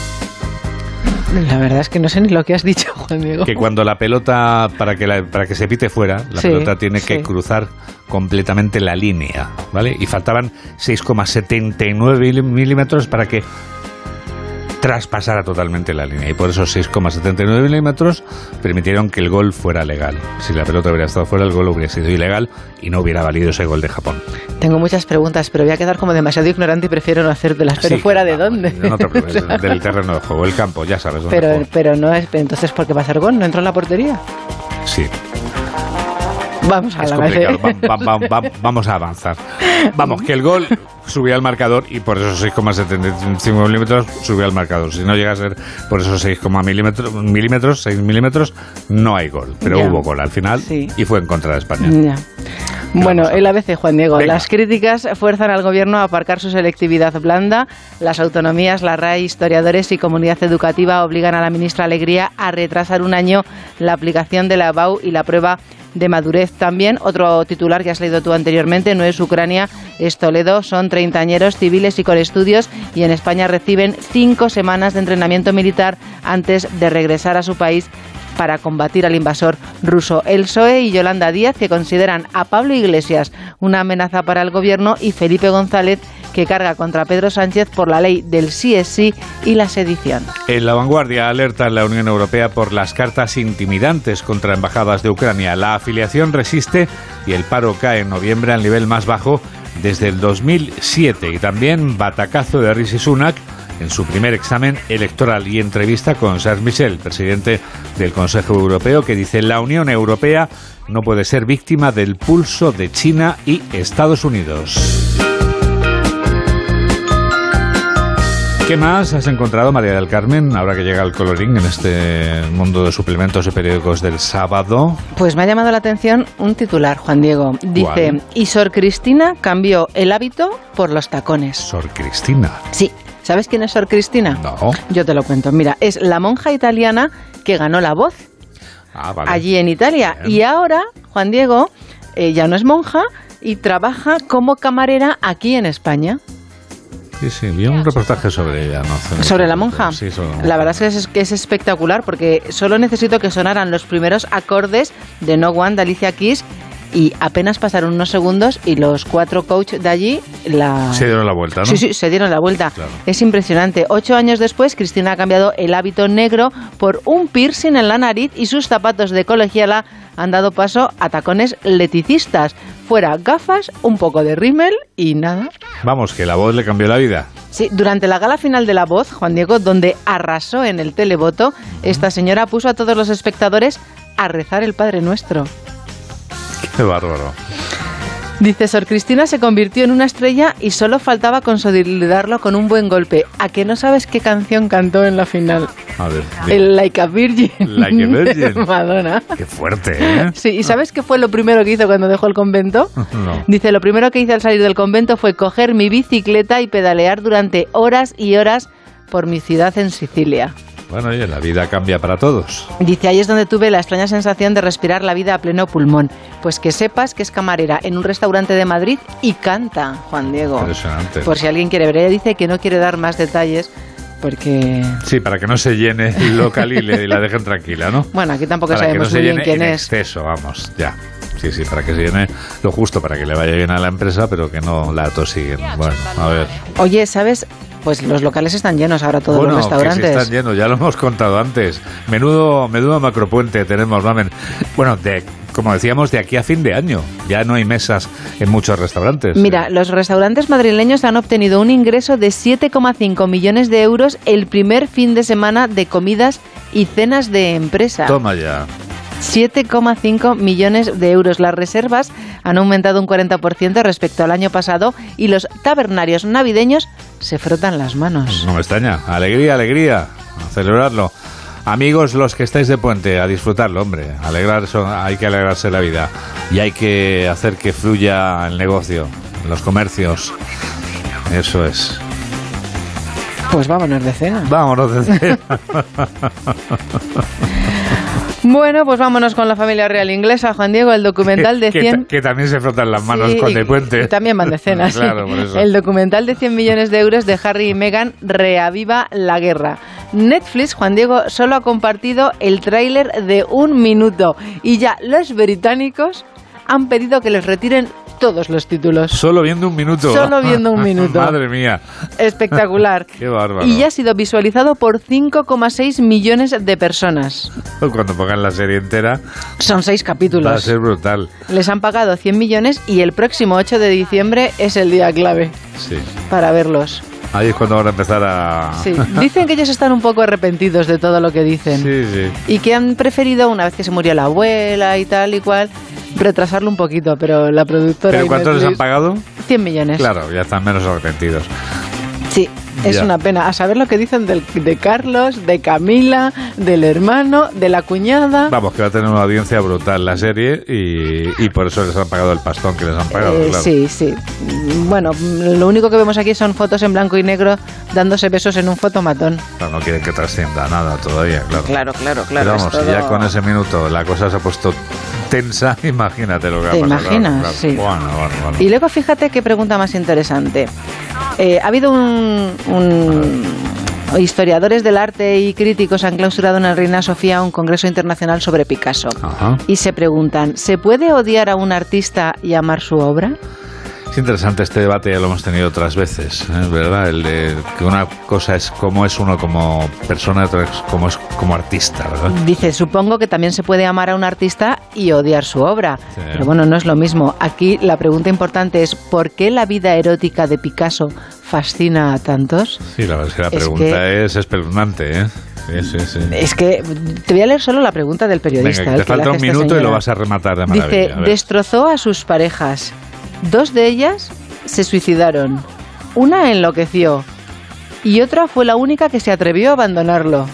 La verdad es que no sé ni lo que has dicho, Juan Diego. Que cuando la pelota, para que se pite fuera, la pelota tiene que cruzar completamente la línea, ¿vale? Y faltaban 6,79 milímetros para que traspasara totalmente la línea, y por esos 6,79 milímetros permitieron que el gol fuera legal. Si la pelota hubiera estado fuera, el gol hubiera sido ilegal y no hubiera valido ese gol de Japón. Tengo muchas preguntas, pero voy a quedar como demasiado ignorante y prefiero no hacértelas. ¿Pero fuera de dónde? No te preocupes, del terreno de juego, el campo, ya sabes dónde. Pero no es, entonces, ¿por qué va a ser gol? ¿No entró en la portería? Sí. Vamos a vamos a avanzar. Vamos, que el gol subía al marcador y por esos 6,75 milímetros subía al marcador. Si no llega a ser por esos 6 milímetros, no hay gol. Pero hubo gol al final y fue en contra de España. Ya. Bueno, el ABC, Juan Diego. Venga. Las críticas fuerzan al gobierno a aparcar su selectividad blanda. Las autonomías, la RAE, historiadores y comunidad educativa obligan a la ministra Alegría a retrasar un año la aplicación de la BAU y la prueba de madurez. También otro titular que has leído tú anteriormente, no es Ucrania, es Toledo. Son treintañeros civiles y con estudios, y en España reciben 5 semanas de entrenamiento militar antes de regresar a su país para combatir al invasor ruso. El PSOE y Yolanda Díaz, que consideran a Pablo Iglesias una amenaza para el gobierno, y Felipe González, que carga contra Pedro Sánchez por la ley del sí es sí y la sedición. En La Vanguardia alerta en la Unión Europea por las cartas intimidantes contra embajadas de Ucrania. La afiliación resiste y el paro cae en noviembre al nivel más bajo desde el 2007. Y también batacazo de Rishi Sunak en su primer examen electoral, y entrevista con Charles Michel, presidente del Consejo Europeo, que dice: la Unión Europea no puede ser víctima del pulso de China y Estados Unidos. ¿Qué más has encontrado, María del Carmen, ahora que llega el colorín en este mundo de suplementos y periódicos del sábado? Pues me ha llamado la atención un titular, Juan Diego. Dice: ¿cuál? Y Sor Cristina cambió el hábito por los tacones. ¿Sor Cristina? Sí. ¿Sabes quién es Sor Cristina? No. Yo te lo cuento. Mira, es la monja italiana que ganó La Voz vale. allí en Italia. Bien. Y ahora, Juan Diego, ya no es monja y trabaja como camarera aquí en España. Sí, vi un reportaje sobre ella. No, ¿Sobre la monja? Sí, sobre la monja. La verdad es que es espectacular, porque solo necesito que sonaran los primeros acordes de No One de Alicia Keys y apenas pasaron unos segundos y los 4 coaches de allí se dieron la vuelta, ¿no? Sí, se dieron la vuelta. Claro. Es impresionante. 8 años después, Cristina ha cambiado el hábito negro por un piercing en la nariz y sus zapatos de colegiala han dado paso a tacones leticistas. Fuera gafas, un poco de rímel y nada. Vamos, que La Voz le cambió la vida. Sí, durante la gala final de La Voz, Juan Diego, donde arrasó en el televoto, esta señora puso a todos los espectadores a rezar el Padre Nuestro. Qué bárbaro. Dice: Sor Cristina se convirtió en una estrella y solo faltaba consolidarlo con un buen golpe. ¿A que no sabes qué canción cantó en la final? A ver, El Like a Virgin. Like a Virgin. De Madonna. Qué fuerte, ¿eh? Sí, ¿y sabes qué fue lo primero que hizo cuando dejó el convento? No. Dice: lo primero que hice al salir del convento fue coger mi bicicleta y pedalear durante horas y horas por mi ciudad en Sicilia. Bueno, oye, la vida cambia para todos. Dice: ahí es donde tuve la extraña sensación de respirar la vida a pleno pulmón. Pues que sepas que es camarera en un restaurante de Madrid y canta, Juan Diego. Impresionante. Por si alguien quiere ver. Ella dice que no quiere dar más detalles porque... Sí, para que no se llene el local y la dejen tranquila, ¿no? Bueno, aquí tampoco para sabemos que no muy se bien llene quién en es. exceso, vamos, ya. Sí, para que se llene lo justo, para que le vaya bien a la empresa, pero que no la atosiguen. Bueno, a ver. Oye, ¿sabes? Pues los locales están llenos ahora, todos los restaurantes. Que sí están llenos, ya lo hemos contado antes. Menudo macropuente tenemos, mamen. Bueno, como decíamos, de aquí a fin de año. Ya no hay mesas en muchos restaurantes. Mira, los restaurantes madrileños han obtenido un ingreso de 7,5 millones de euros el primer fin de semana de comidas y cenas de empresa. Toma ya. 7,5 millones de euros. Las reservas han aumentado un 40% respecto al año pasado y los tabernarios navideños se frotan las manos. No me extraña. Alegría, a celebrarlo. Amigos, los que estáis de puente, a disfrutarlo, hombre. Hay que alegrarse la vida y hay que hacer que fluya el negocio, los comercios. Eso es. Pues vámonos de cena. Vámonos de cena. Bueno, pues vámonos con la familia real inglesa, Juan Diego, el documental de 100... Que también se frotan las manos sí, con de puente. También van de cena, sí. Claro, por eso. El documental de 100 millones de euros de Harry y Meghan reaviva la guerra. Netflix, Juan Diego, solo ha compartido el tráiler de 1 minuto y ya los británicos han pedido que les retiren todos los títulos. Solo viendo 1 minuto. Solo viendo 1 minuto. Madre mía. Espectacular. Qué bárbaro. Y ya ha sido visualizado por 5,6 millones de personas. Cuando pongan la serie entera... Son 6 capítulos. Va a ser brutal. Les han pagado 100 millones y el próximo 8 de diciembre es el día clave. Sí. Para verlos. Ahí es cuando van a empezar a... Sí. Dicen que ellos están un poco arrepentidos de todo lo que dicen. Sí. Y que han preferido, una vez que se murió la abuela y tal y cual, retrasarlo un poquito, pero la productora... ¿Pero cuánto les han pagado? 100 millones. Claro, ya están menos arrepentidos. Sí, es una pena. A saber lo que dicen de Carlos, de Camila, del hermano, de la cuñada. Vamos, que va a tener una audiencia brutal la serie y por eso les han pagado el pastón que les han pagado. Claro. Sí. Bueno, lo único que vemos aquí son fotos en blanco y negro dándose besos en un fotomatón. No quieren que trascienda nada todavía, claro. Claro. Pero vamos, si ya con ese minuto la cosa se ha puesto tensa, imagínate lo que va a pasar. ¿Te imaginas? Claro. Sí. Bueno. Y luego fíjate qué pregunta más interesante. Ha habido historiadores del arte y críticos han clausurado en el Reina Sofía un congreso internacional sobre Picasso. Ajá. Y se preguntan, ¿se puede odiar a un artista y amar su obra? Es interesante este debate, ya lo hemos tenido otras veces, ¿verdad? El de que una cosa es cómo es uno como persona, otra es como artista, ¿verdad? Dice, supongo que también se puede amar a un artista y odiar su obra. Sí. Pero bueno, no es lo mismo. Aquí la pregunta importante es, ¿por qué la vida erótica de Picasso fascina a tantos? Sí, la verdad es que la pregunta es espeluznante, ¿eh? Sí. Es que te voy a leer solo la pregunta del periodista. Venga, te falta un minuto y lo vas a rematar de maravilla. Dice, destrozó a sus parejas. 2 de ellas se suicidaron. Una enloqueció. Y otra fue la única que se atrevió a abandonarlo.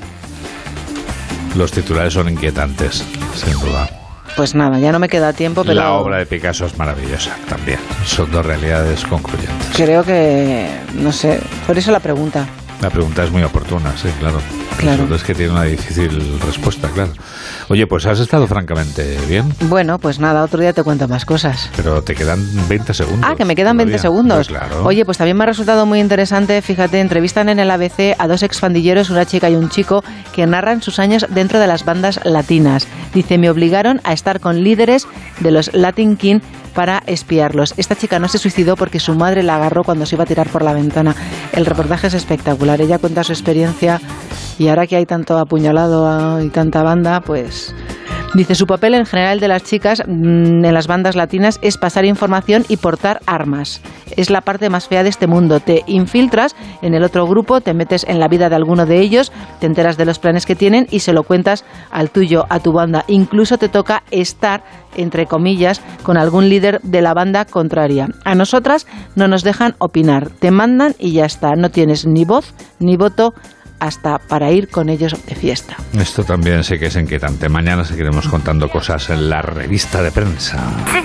Los titulares son inquietantes, sin duda. Pues nada, ya no me queda tiempo, pero... La obra de Picasso es maravillosa también. Son 2 realidades concluyentes. Creo que... no sé, por eso la pregunta. La pregunta es muy oportuna, sí, claro. Es que tiene una difícil respuesta, claro. Oye, pues has estado francamente bien. Bueno, pues nada, otro día te cuento más cosas. Pero te quedan 20 segundos. Ah, que me quedan 20 segundos. Pues claro. Oye, pues también me ha resultado muy interesante, fíjate, entrevistan en el ABC a 2 expandilleros, una chica y un chico, que narran sus años dentro de las bandas latinas. Dice, me obligaron a estar con líderes de los Latin King para espiarlos. Esta chica no se suicidó porque su madre la agarró cuando se iba a tirar por la ventana. El reportaje es espectacular. Ella cuenta su experiencia y ahora que hay tanto apuñalado y tanta banda, pues... Dice, su papel en general de las chicas en las bandas latinas es pasar información y portar armas. Es la parte más fea de este mundo. Te infiltras en el otro grupo, te metes en la vida de alguno de ellos, te enteras de los planes que tienen y se lo cuentas al tuyo, a tu banda. Incluso te toca estar, entre comillas, con algún líder de la banda contraria. A nosotras no nos dejan opinar. Te mandan y ya está. No tienes ni voz ni voto hasta para ir con ellos de fiesta. Esto también sí que es inquietante. Mañana seguiremos contando cosas en la revista de prensa.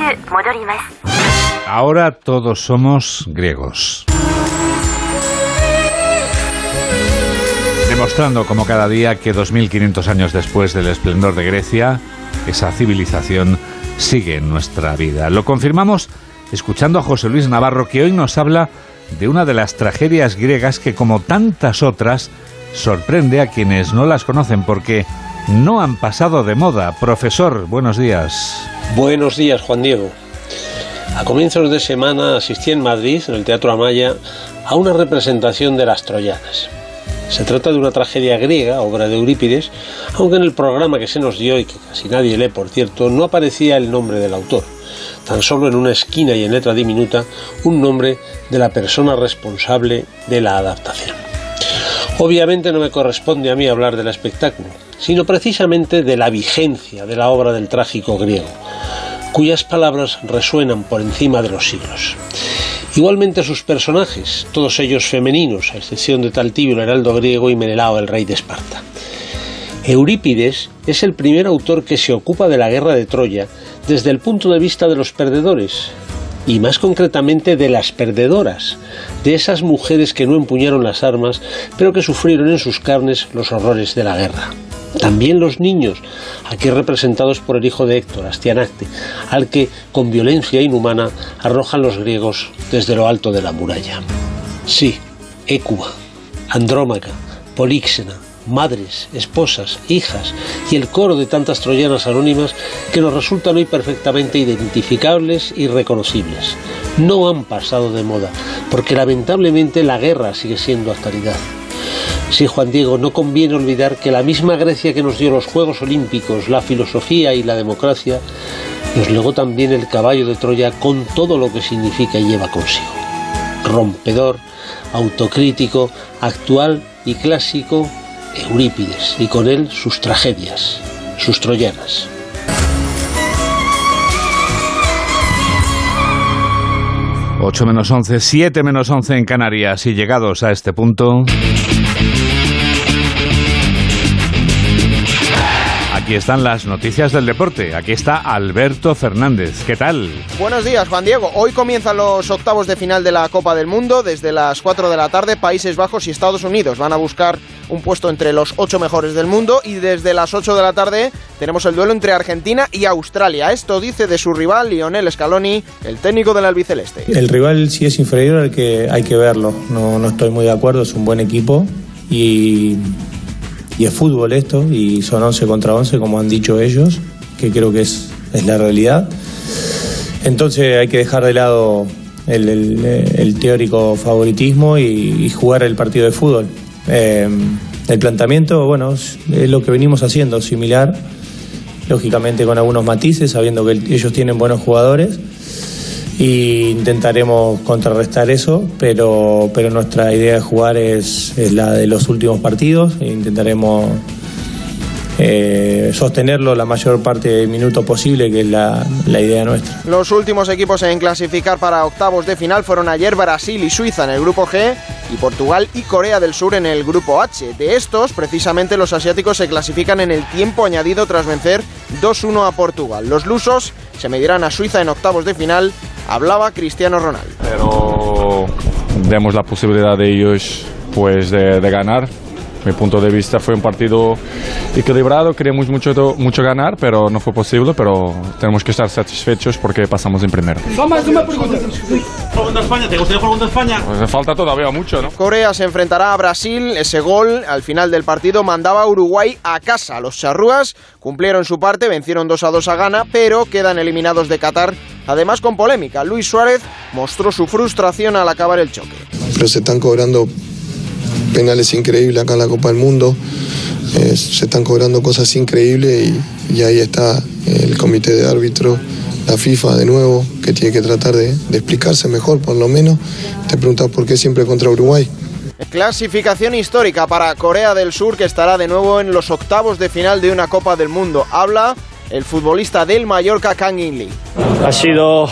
Ahora todos somos griegos. Demostrando como cada día que 2500 años después del esplendor de Grecia, esa civilización sigue en nuestra vida. Lo confirmamos escuchando a José Luis Navarro, que hoy nos habla de una de las tragedias griegas que, como tantas otras, sorprende a quienes no las conocen porque no han pasado de moda. Profesor, buenos días. Buenos días, Juan Diego. A comienzos de semana asistí en Madrid, en el Teatro Amaya, a una representación de las Troyanas. Se trata de una tragedia griega, obra de Eurípides, aunque en el programa que se nos dio, y que casi nadie lee, por cierto, no aparecía el nombre del autor. Tan solo en una esquina y en letra diminuta, un nombre de la persona responsable de la adaptación. Obviamente no me corresponde a mí hablar del espectáculo, sino precisamente de la vigencia de la obra del trágico griego, cuyas palabras resuenan por encima de los siglos. Igualmente sus personajes, todos ellos femeninos, a excepción de Taltibio, el heraldo griego, y Menelao, el rey de Esparta. Eurípides es el primer autor que se ocupa de la guerra de Troya desde el punto de vista de los perdedores, y más concretamente de las perdedoras, de esas mujeres que no empuñaron las armas, pero que sufrieron en sus carnes los horrores de la guerra. También los niños, aquí representados por el hijo de Héctor, Astianacte, al que, con violencia inhumana, arrojan los griegos desde lo alto de la muralla. Sí, Écuba, Andrómaca, Políxena, madres, esposas, hijas y el coro de tantas troyanas anónimas que nos resultan hoy perfectamente identificables y reconocibles. No han pasado de moda, porque lamentablemente la guerra sigue siendo actualidad. Sí, Juan Diego, no conviene olvidar que la misma Grecia que nos dio los Juegos Olímpicos, la filosofía y la democracia, nos legó también el caballo de Troya con todo lo que significa y lleva consigo. Rompedor, autocrítico, actual y clásico, Eurípides, y con él sus tragedias, sus troyanas. Ocho menos 11, 7 menos 11 en Canarias, y llegados a este punto... Aquí están las noticias del deporte. Aquí está Alberto Fernández. ¿Qué tal? Buenos días, Juan Diego. Hoy comienzan los octavos de final de la Copa del Mundo. Desde las 4 de la tarde, Países Bajos y Estados Unidos van a buscar un puesto entre los 8 mejores del mundo. Y desde las 8 de la tarde tenemos el duelo entre Argentina y Australia. Esto dice de su rival, Lionel Scaloni, el técnico del albiceleste. El rival, si es inferior, hay que verlo. No estoy muy de acuerdo. Es un buen equipo y es fútbol esto, y son 11 contra 11, como han dicho ellos, que creo que es la realidad. Entonces hay que dejar de lado el teórico favoritismo y jugar el partido de fútbol. El planteamiento, bueno, es lo que venimos haciendo, similar, lógicamente con algunos matices, sabiendo que ellos tienen buenos jugadores, y intentaremos contrarrestar eso, pero nuestra idea de jugar es la de los últimos partidos, e intentaremos sostenerlo la mayor parte del minuto posible, que es la idea nuestra. Los últimos equipos en clasificar para octavos de final fueron ayer Brasil y Suiza en el grupo G y Portugal y Corea del Sur en el grupo H. De estos, precisamente los asiáticos se clasifican en el tiempo añadido tras vencer 2-1 a Portugal. Los lusos se medirán a Suiza en octavos de final. Hablaba Cristiano Ronaldo. Pero demos la posibilidad de ellos pues de ganar. Mi punto de vista fue un partido equilibrado, queríamos mucho ganar, pero no fue posible, pero tenemos que estar satisfechos porque pasamos en primero. Tomás, una pregunta. ¿Jugar contra España? ¿Te gustaría jugar contra España? Pues falta todavía mucho, ¿no? Corea se enfrentará a Brasil. Ese gol al final del partido mandaba a Uruguay a casa. Los charrúas cumplieron su parte, vencieron 2-2 a Ghana, pero quedan eliminados de Qatar, además con polémica. Luis Suárez mostró su frustración al acabar el choque. Pero se están cobrando penales increíbles acá en la Copa del Mundo, se están cobrando cosas increíbles y ahí está el comité de árbitros, la FIFA de nuevo, que tiene que tratar de explicarse mejor, por lo menos. Te preguntas por qué siempre contra Uruguay. Clasificación histórica para Corea del Sur, que estará de nuevo en los octavos de final de una Copa del Mundo. Habla el futbolista del Mallorca, Kang In-lee. Ha sido...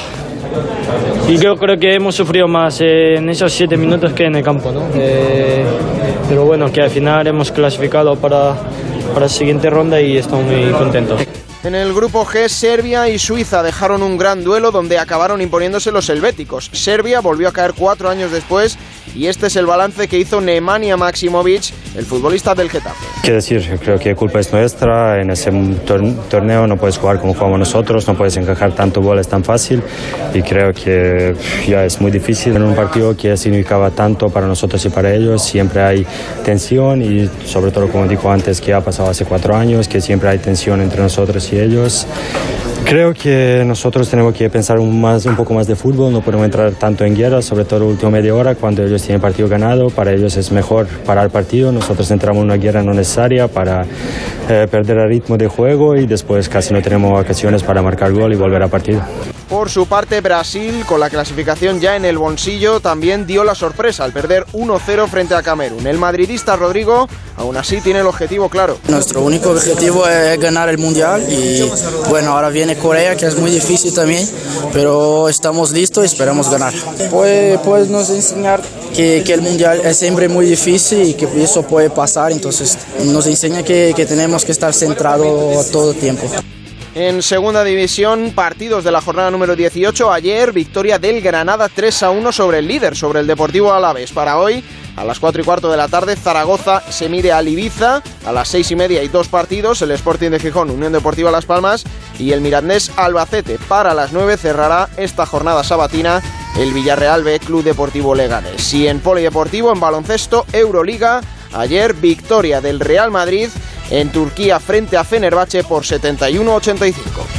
Y yo creo que hemos sufrido más en esos 7 minutos que en el campo, ¿no? Pero bueno, que al final hemos clasificado para la siguiente ronda y estamos muy contentos. En el grupo G, Serbia y Suiza dejaron un gran duelo donde acabaron imponiéndose los helvéticos. Serbia volvió a caer 4 años después y este es el balance que hizo Nemanja Maksimovic, el futbolista del Getafe. Quiero decir, creo que la culpa es nuestra. En ese torneo no puedes jugar como jugamos nosotros, no puedes encajar tantos goles tan fácil y creo que ya es muy difícil en un partido que significaba tanto para nosotros y para ellos. Siempre hay tensión y sobre todo, como dijo antes, que ha pasado hace 4 años, que siempre hay tensión entre nosotros y ellos. Creo que nosotros tenemos que pensar un poco más de fútbol, no podemos entrar tanto en guerra, sobre todo la última media hora, cuando ellos tienen partido ganado. Para ellos es mejor parar el partido, nosotros entramos en una guerra no necesaria para perder el ritmo de juego y después casi no tenemos ocasiones para marcar gol y volver al partido. Por su parte, Brasil, con la clasificación ya en el bolsillo, también dio la sorpresa al perder 1-0 frente a Camerún. El madridista Rodrigo, aún así, tiene el objetivo claro. Nuestro único objetivo es ganar el Mundial y bueno, ahora viene Corea, que es muy difícil también, pero estamos listos y esperamos ganar. Pues nos enseñar que el Mundial es siempre muy difícil y que eso puede pasar, entonces nos enseña que tenemos que estar centrados todo el tiempo. En segunda división, partidos de la jornada número 18. Ayer, victoria del Granada 3-1 sobre el líder, sobre el Deportivo Alavés. Para hoy, a las 4:15 de la tarde, Zaragoza se mide al Ibiza. A las 6:30 hay 2 partidos, el Sporting de Gijón, Unión Deportiva Las Palmas y el Mirandés Albacete. Para las 9 cerrará esta jornada sabatina el Villarreal B, Club Deportivo Leganés. Y en polideportivo, en baloncesto, Euroliga, ayer victoria del Real Madrid en Turquía frente a Fenerbahce por 71-85.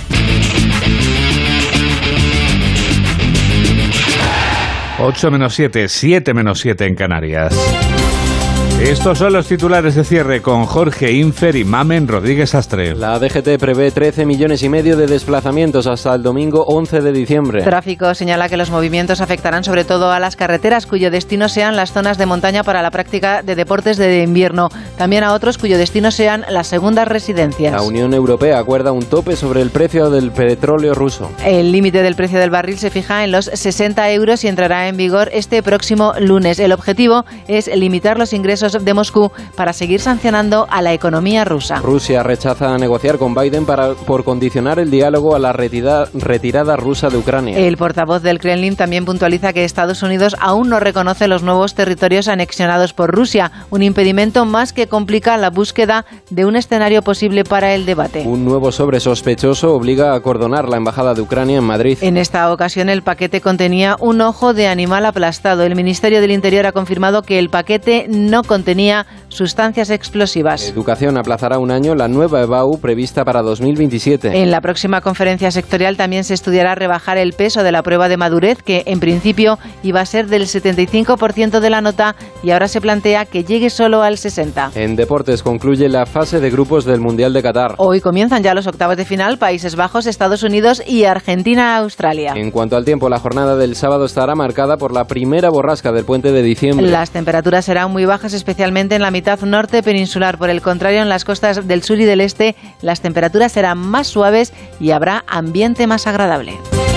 Ocho menos 7, 7 menos 7 en Canarias. Estos son los titulares de cierre con Jorge Infer y Mamen Rodríguez Astre. La DGT prevé 13,5 millones de desplazamientos hasta el domingo 11 de diciembre. Tráfico señala que los movimientos afectarán sobre todo a las carreteras cuyo destino sean las zonas de montaña para la práctica de deportes de invierno. También a otros cuyo destino sean las segundas residencias. La Unión Europea acuerda un tope sobre el precio del petróleo ruso. El límite del precio del barril se fija en los 60 euros y entrará en vigor este próximo lunes. El objetivo es limitar los ingresos de Moscú para seguir sancionando a la economía rusa. Rusia rechaza negociar con Biden por condicionar el diálogo a la retirada rusa de Ucrania. El portavoz del Kremlin también puntualiza que Estados Unidos aún no reconoce los nuevos territorios anexionados por Rusia, un impedimento más que complica la búsqueda de un escenario posible para el debate. Un nuevo sobre sospechoso obliga a acordonar la embajada de Ucrania en Madrid. En esta ocasión el paquete contenía un ojo de animal aplastado. El Ministerio del Interior ha confirmado que el paquete no contiene contenía sustancias explosivas. Educación aplazará un año la nueva EBAU prevista para 2027. En la próxima conferencia sectorial también se estudiará rebajar el peso de la prueba de madurez, que en principio iba a ser del 75% de la nota y ahora se plantea que llegue solo al 60%. En deportes concluye la fase de grupos del Mundial de Qatar. Hoy comienzan ya los octavos de final, Países Bajos, Estados Unidos y Argentina-Australia. En cuanto al tiempo, la jornada del sábado estará marcada por la primera borrasca del puente de diciembre. Las temperaturas serán muy bajas, especialmente en la mitad norte peninsular. Por el contrario, en las costas del sur y del este, las temperaturas serán más suaves y habrá ambiente más agradable.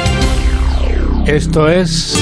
Esto es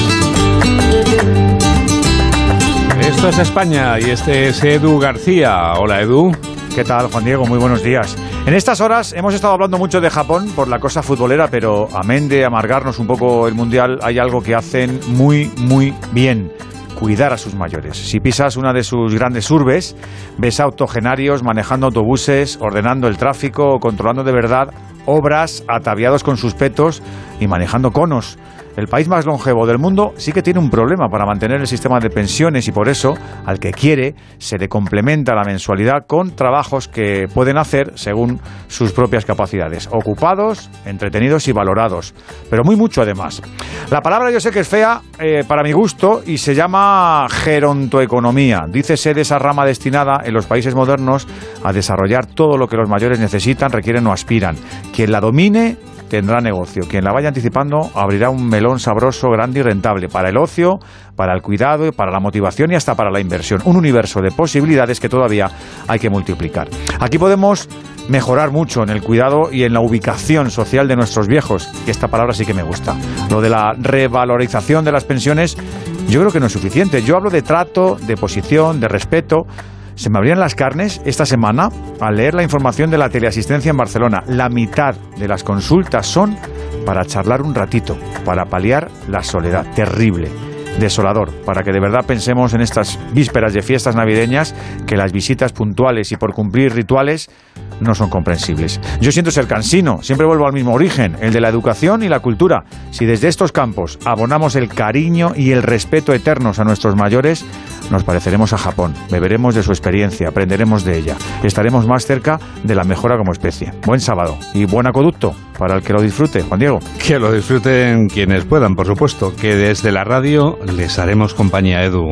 España y este es Edu García. Hola, Edu. ¿Qué tal, Juan Diego? Muy buenos días. En estas horas hemos estado hablando mucho de Japón por la cosa futbolera, pero amén de amargarnos un poco el Mundial, hay algo que hacen muy, muy bien: cuidar a sus mayores. Si pisas una de sus grandes urbes, ves a octogenarios manejando autobuses, ordenando el tráfico, controlando de verdad obras, ataviados con sus petos y manejando conos. El país más longevo del mundo sí que tiene un problema para mantener el sistema de pensiones y por eso, al que quiere, se le complementa la mensualidad con trabajos que pueden hacer según sus propias capacidades. Ocupados, entretenidos y valorados. Pero muy mucho además. La palabra yo sé que es fea para mi gusto y se llama gerontoeconomía. Dícese de esa rama destinada en los países modernos a desarrollar todo lo que los mayores necesitan, requieren o aspiran. Quien la domine tendrá negocio. Quien la vaya anticipando abrirá un melón sabroso, grande y rentable para el ocio, para el cuidado, para la motivación y hasta para la inversión. Un universo de posibilidades que todavía hay que multiplicar. Aquí podemos mejorar mucho en el cuidado y en la ubicación social de nuestros viejos, que esta palabra sí que me gusta. Lo de la revalorización de las pensiones yo creo que no es suficiente. Yo hablo de trato, de posición, de respeto. Se me abrían las carnes esta semana al leer la información de la teleasistencia en Barcelona. La mitad de las consultas son para charlar un ratito, para paliar la soledad. Terrible, desolador, para que de verdad pensemos en estas vísperas de fiestas navideñas que las visitas puntuales y por cumplir rituales no son comprensibles. Yo siento ser cansino, siempre vuelvo al mismo origen, el de la educación y la cultura. Si desde estos campos abonamos el cariño y el respeto eternos a nuestros mayores, nos pareceremos a Japón, beberemos de su experiencia, aprenderemos de ella, estaremos más cerca de la mejora como especie. Buen sábado y buen acueducto para el que lo disfrute, Juan Diego. Que lo disfruten quienes puedan, por supuesto, que desde la radio les haremos compañía, Edu.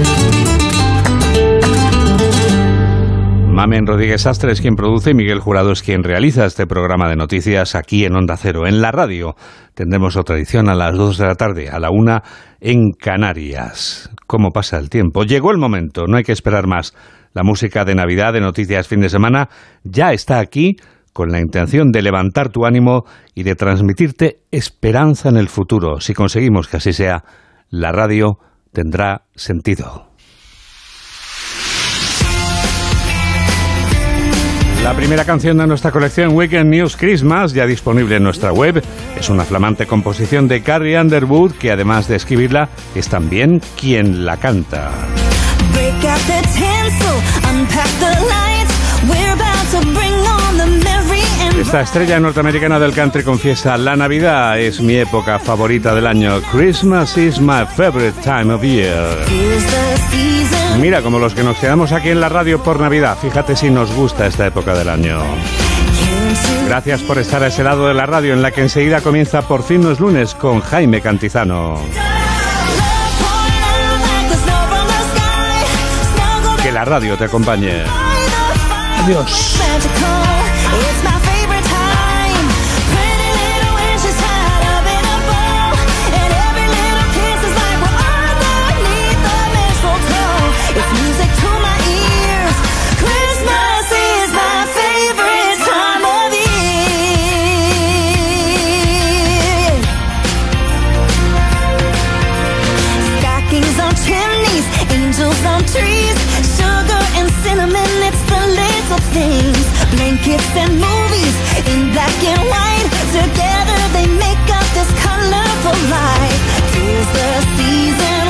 Mamen Rodríguez Astre es quien produce y Miguel Jurado es quien realiza este programa de noticias aquí en Onda Cero. En la radio tendremos otra edición a las 2 de la tarde, a la 1 en Canarias. ¿Cómo pasa el tiempo? Llegó el momento, no hay que esperar más. La música de Navidad, de Noticias Fin de Semana, ya está aquí con la intención de levantar tu ánimo y de transmitirte esperanza en el futuro. Si conseguimos que así sea, la radio tendrá sentido. La primera canción de nuestra colección Weekend News Christmas, ya disponible en nuestra web, es una flamante composición de Carrie Underwood, que además de escribirla, es también quien la canta. Esta estrella norteamericana del country confiesa: la Navidad es mi época favorita del año. Christmas is my favorite time of year. Mira, como los que nos quedamos aquí en la radio por Navidad, fíjate si nos gusta esta época del año. Gracias por estar a ese lado de la radio, en la que enseguida comienza Por fin no es lunes con Jaime Cantizano. Que la radio te acompañe. Adiós. Blankets and movies in black and white, together they make up this colorful life. 'Tis the season